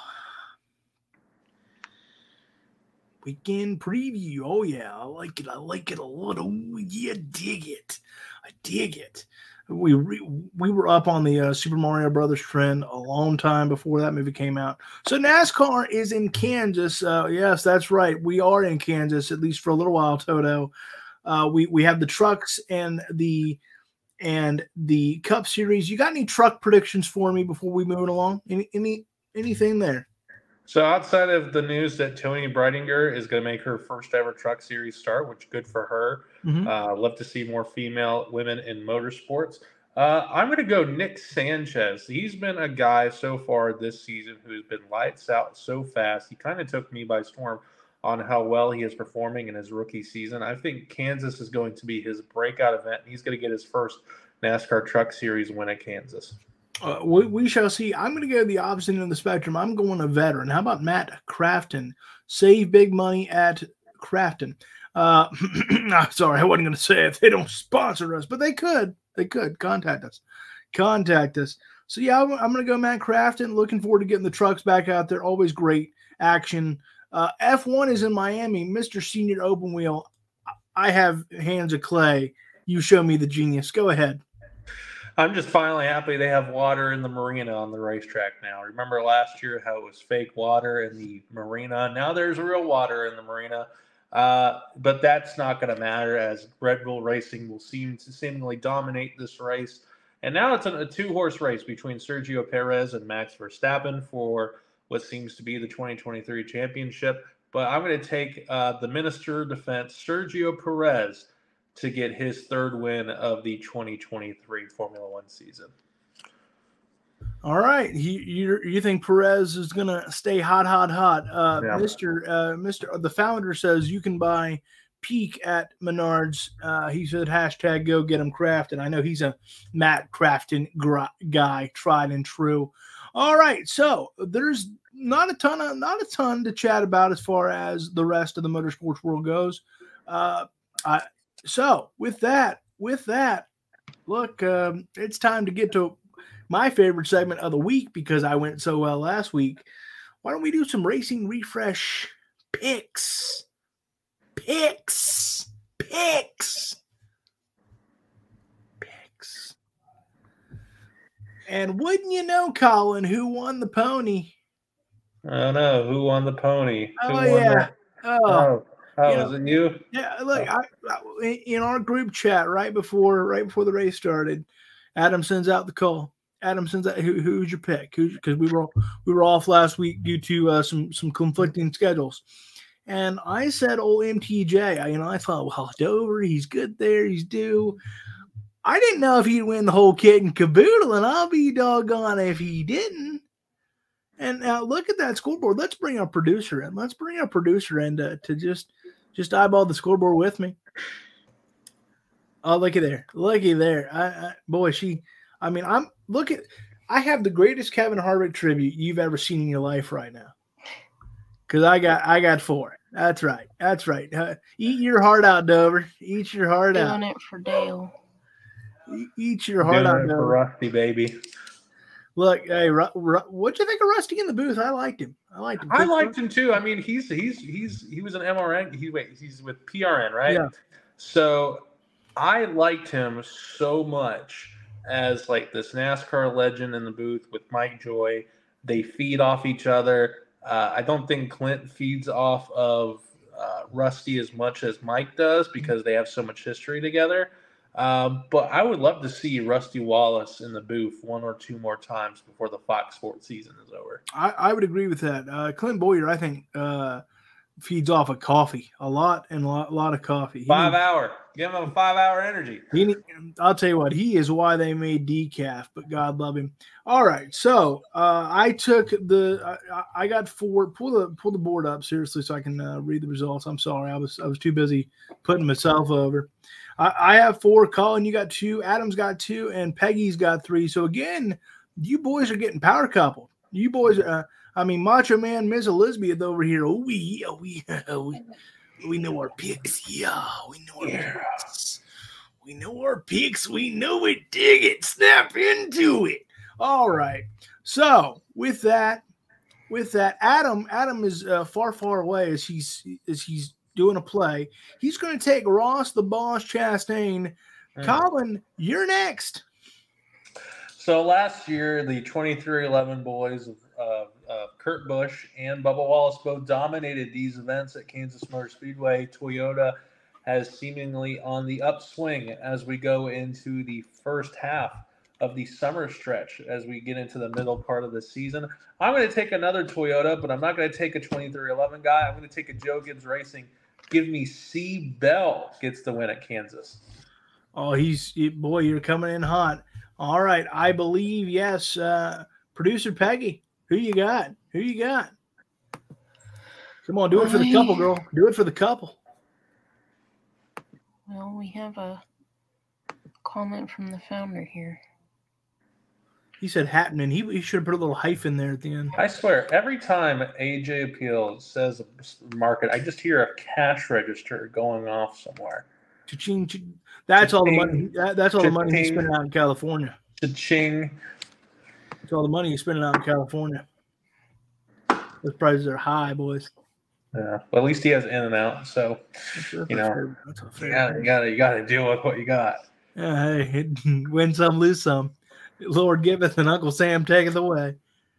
Weekend preview. Oh yeah, I like it. I like it a lot. Oh yeah, dig it. I dig it. We re, we were up on the uh, Super Mario Brothers trend a long time before that movie came out. So NASCAR is in Kansas. Uh, yes, that's right. We are in Kansas, at least for a little while, Toto. Uh, we we have the trucks and the and the Cup Series. You got any truck predictions for me before we move along? Any any anything there? So outside of the news that Tony Breidinger is going to make her first ever Truck Series start, which good for her. Mhm. Uh, love to see more female women in motorsports. Uh, I'm going to go Nick Sanchez. He's been a guy so far this season who's been lights out so fast. He kind of took me by storm on how well he is performing in his rookie season. I think Kansas is going to be his breakout event. He's going to get his first NASCAR Truck Series win at Kansas. Uh, we, we shall see. I'm going to go the opposite end of the spectrum. I'm going a veteran. How about Matt Crafton? Save big money at Crafton. Uh, sorry, I wasn't going to say it. They don't sponsor us, but they could. They could. Contact us. Contact us. So, yeah, I'm, I'm going to go Matt Crafton. Looking forward to getting the trucks back out there. Always great action. Uh, F one is in Miami. Mister Senior Open Wheel. I have hands of clay. You show me the genius. Go ahead. I'm just finally happy they have water in the marina on the racetrack now. Remember last year how it was fake water in the marina? Now there's real water in the marina. Uh, but that's not going to matter as Red Bull Racing will seem to seemingly dominate this race. And now it's a, a two-horse race between Sergio Perez and Max Verstappen for what seems to be the twenty twenty-three championship. But I'm going to take uh, the Minister of Defense, Sergio Perez, to get his third win of the twenty twenty-three Formula One season. All right, he, you you think Perez is gonna stay hot, hot, hot? Uh, Yeah. Mister Uh, Mister The founder says you can buy Peak at Menards. Uh, he said hashtag go get him Crafton. I know he's a Matt Crafton gr- guy, tried and true. All right, so there's not a ton of not a ton to chat about as far as the rest of the motorsports world goes. Uh, I. So with that, with that, look, um, it's time to get to my favorite segment of the week because I went so well last week. Why don't we do some racing refresh picks? Picks, picks, picks. And wouldn't you know, Colin, who won the pony? I don't know. Who won the pony? Who Oh, won yeah. that? Oh, Oh, oh you was know, it you? yeah. Look, I, I, in our group chat right before right before the race started, Adam sends out the call. Adam sends out who, who's your pick? Because we were we were off last week due to uh, some some conflicting schedules, and I said, "Oh, M T J." I, you know, I thought, well, Dover, he's good there, he's due. I didn't know if he'd win the whole kit and caboodle, and I'll be doggone if he didn't. And now look at that scoreboard. Let's bring our producer in. Let's bring our producer in to, to just just eyeball the scoreboard with me. Oh, looky there. Looky there. I, I, boy, she, I mean, I'm, look at, I have the greatest Kevin Harvick tribute you've ever seen in your life right now. Because I got, I got four. That's right. That's right. Uh, eat your heart out, Dover. Eat your heart Doing out. it for Dale. E- Eat your heart Doing out, it for Dover. Rusty, baby. Look, hey, Ru- Ru- what'd you think of Rusty in the booth? I liked him. I liked him. I liked him too. I mean, he's he's he's he was an M R N. He wait, he's with P R N, right? Yeah. So I liked him so much as like this NASCAR legend in the booth with Mike Joy. They feed off each other. Uh, I don't think Clint feeds off of uh, Rusty as much as Mike does because they have so much history together. Um, but I would love to see Rusty Wallace in the booth one or two more times before the Fox Sports season is over. I, I would agree with that. Uh, Clint Boyer, I think, uh, feeds off of coffee a lot and a lot, lot of coffee. He Five needs, hour. Give him a five hour energy. he need, I'll tell you what, he is why they made decaf, but God love him. All right, so uh, I took the I, I got four. Pull the pull the board up seriously so I can uh, read the results. I'm sorry, I was I was too busy putting myself over. I, I have four. Colin, you got two. Adam's got two, and Peggy's got three. So again, you boys are getting power coupled. You boys, uh, I mean, Macho Man, Miss Elizabeth over here. Oh, we, oh, we, oh, we, we know our picks. Yeah, we know our Yeah. picks. We know our picks. We know it. Dig it. Snap into it. All right. So with that, with that, Adam, Adam is uh, far, far away as he's as he's doing a play. He's going to take Ross the Boss Chastain. Mm. Colin, you're next. So last year, the twenty-three eleven boys of uh, uh, Kurt Busch and Bubba Wallace both dominated these events at Kansas Motor Speedway. Toyota has seemingly on the upswing as we go into the first half of the summer stretch as we get into the middle part of the season. I'm going to take another Toyota, but I'm not going to take a twenty-three eleven guy. I'm going to take a Joe Gibbs Racing. Give me C. Bell gets the win at Kansas. Oh, he's boy, you're coming in hot. All right, I believe yes. Uh, Producer Peggy, who you got? Who you got? Come on, do it for the couple, girl. Do it for the couple. Well, we have a comment from the founder here. He said happening. He, he should have put a little hyphen there at the end. I swear, every time A J Appeal says market, I just hear a cash register going off somewhere. Cha-ching, cha-ching. That's all the money. That, that's all the money he's spending out in California. Cha-ching. That's all the money he's spending out in California. Those prices are high, boys. Yeah, well, at least he has in and out. So, That's, that's you know, fair, that's a fair you gotta, you gotta, you gotta deal with what you got. Yeah, hey, win some, lose some. Lord giveth and Uncle Sam taketh away.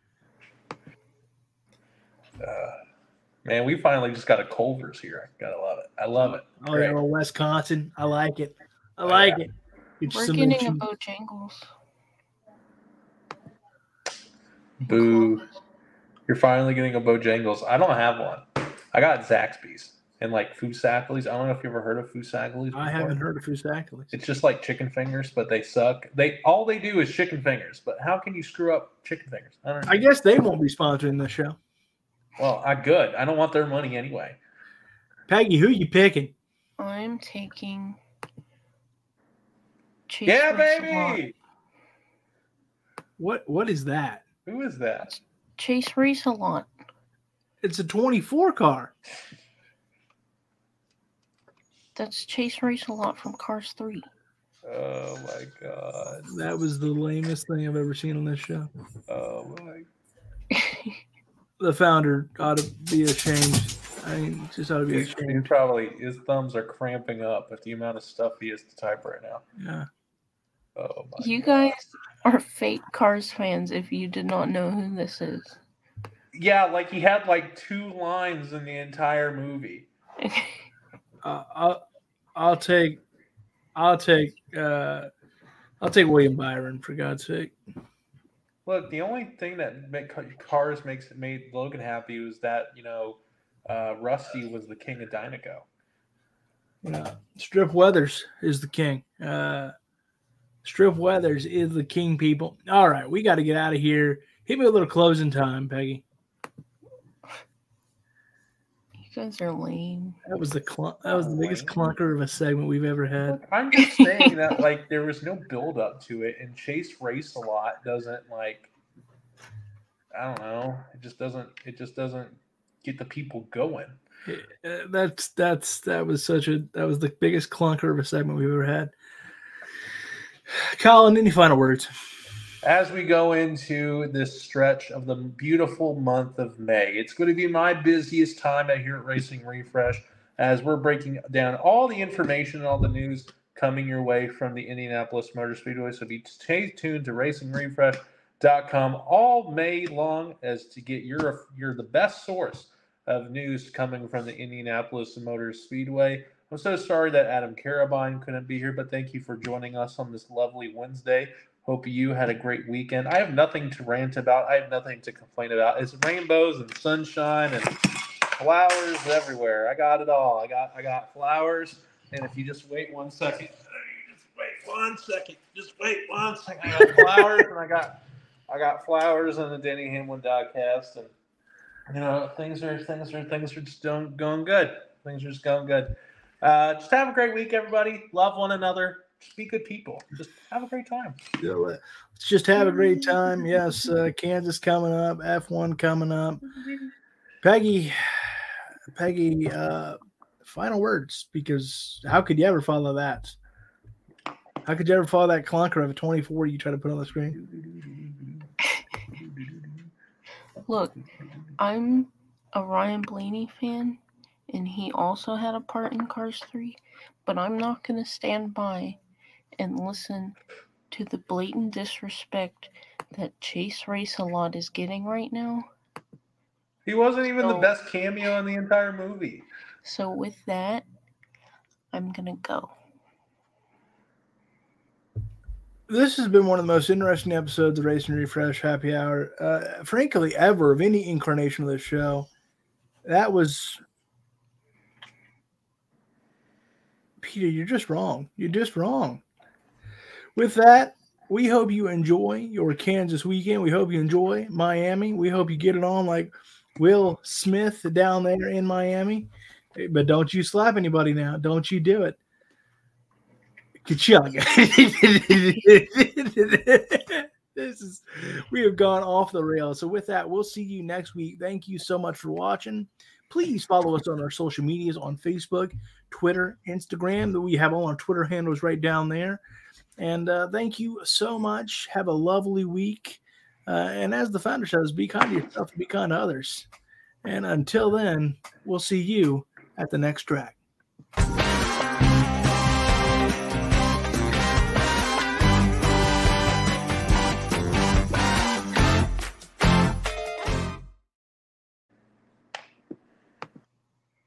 Uh, man, we finally just got a Culver's here. I gotta love it. I love it. Oh, Great. yeah, well, Wisconsin. I like it. I like yeah. it. It's We're some getting ancient- a Bojangles. Boo. You're finally getting a Bojangles. I don't have one. I got Zaxby's and like Foosackles. I don't know if you ever heard of Foosackles. I haven't heard of Foosackles. It's just like chicken fingers, but they suck. They all they do is chicken fingers. But how can you screw up chicken fingers? I don't know. I guess they won't be sponsoring this show. Well, I good. I don't want their money anyway. Peggy, who you picking? I'm taking Chase Yeah, Race-A-Lot. baby. What What is that? Who is that? Chase Race-A-Lot. It's a twenty-four car. That's Chase Race-A-Lot from Cars three. Oh my god. That was the lamest thing I've ever seen on this show. Oh my. The founder ought to be ashamed. I mean, just ought to be He, he ashamed. probably his thumbs are cramping up at the amount of stuff he has to type right now. Yeah. Oh my. You guys are fake Cars fans if you did not know who this is. Yeah, like he had like two lines in the entire movie. Uh, I'll I'll take I'll take uh, I'll take William Byron for God's sake. Look, the only thing that make Cars makes made Logan happy was that you know uh, Rusty was the king of Dynaco. Uh, Strip Weathers is the king. Uh, Strip Weathers is the king, people. All right, we got to get out of here. Hit me a little closing time, Peggy. You guys are lame. That was the cl- that was the biggest clunker of a segment we've ever had. I'm just saying that like there was no build up to it, and Chase Race-A-Lot doesn't like. I don't know. It just doesn't. It just doesn't get the people going. Uh, that's that's that was such a that was the biggest clunker of a segment we've ever had. Colin, any final words? As we go into this stretch of the beautiful month of May, it's going to be my busiest time at here at Racing Refresh as we're breaking down all the information and all the news coming your way from the Indianapolis Motor Speedway. So be stay tuned to racing refresh dot com all May long as to get your you're the best source of news coming from the Indianapolis Motor Speedway. I'm so sorry that Adam Carabine couldn't be here, but thank you for joining us on this lovely Wednesday. Hope you had a great weekend. I have nothing to rant about. I have nothing to complain about. It's rainbows and sunshine and flowers everywhere. I got it all. I got I got flowers. And if you just wait one second, just wait one second, just wait one second. I got flowers and I got I got flowers on the Denny Hamlin Dogcast, and you know things are things are things are just going, going good. Things are just going good. Uh, just have a great week, everybody. Love one another. Just be good people. Just have a great time. Yeah, let's just have a great time. Yes, uh, Kansas coming up, F one coming up. Peggy, Peggy, uh, final words, because how could you ever follow that? How could you ever follow that clunker of a twenty-four you try to put on the screen? Look, I'm a Ryan Blaney fan, and he also had a part in Cars three, but I'm not going to stand by and listen to the blatant disrespect that Chase Race-A-Lot is getting right now. He wasn't even So- the best cameo in the entire movie. So with that, I'm going to go. This has been one of the most interesting episodes of Race and Refresh Happy Hour, uh, frankly, ever of any incarnation of this show. That was, Peter, you're just wrong. You're just wrong. With that, we hope you enjoy your Kansas weekend. We hope you enjoy Miami. We hope you get it on like Will Smith down there in Miami. But don't you slap anybody now. Don't you do it. Kachuk. This is, we have gone off the rails. So with that, we'll see you next week. Thank you so much for watching. Please follow us on our social medias on Facebook, Twitter, Instagram. That we have all our Twitter handles right down there. And uh, thank you so much. Have a lovely week. Uh, and as the founder says, be kind to yourself and be kind to others. And until then, we'll see you at the next track.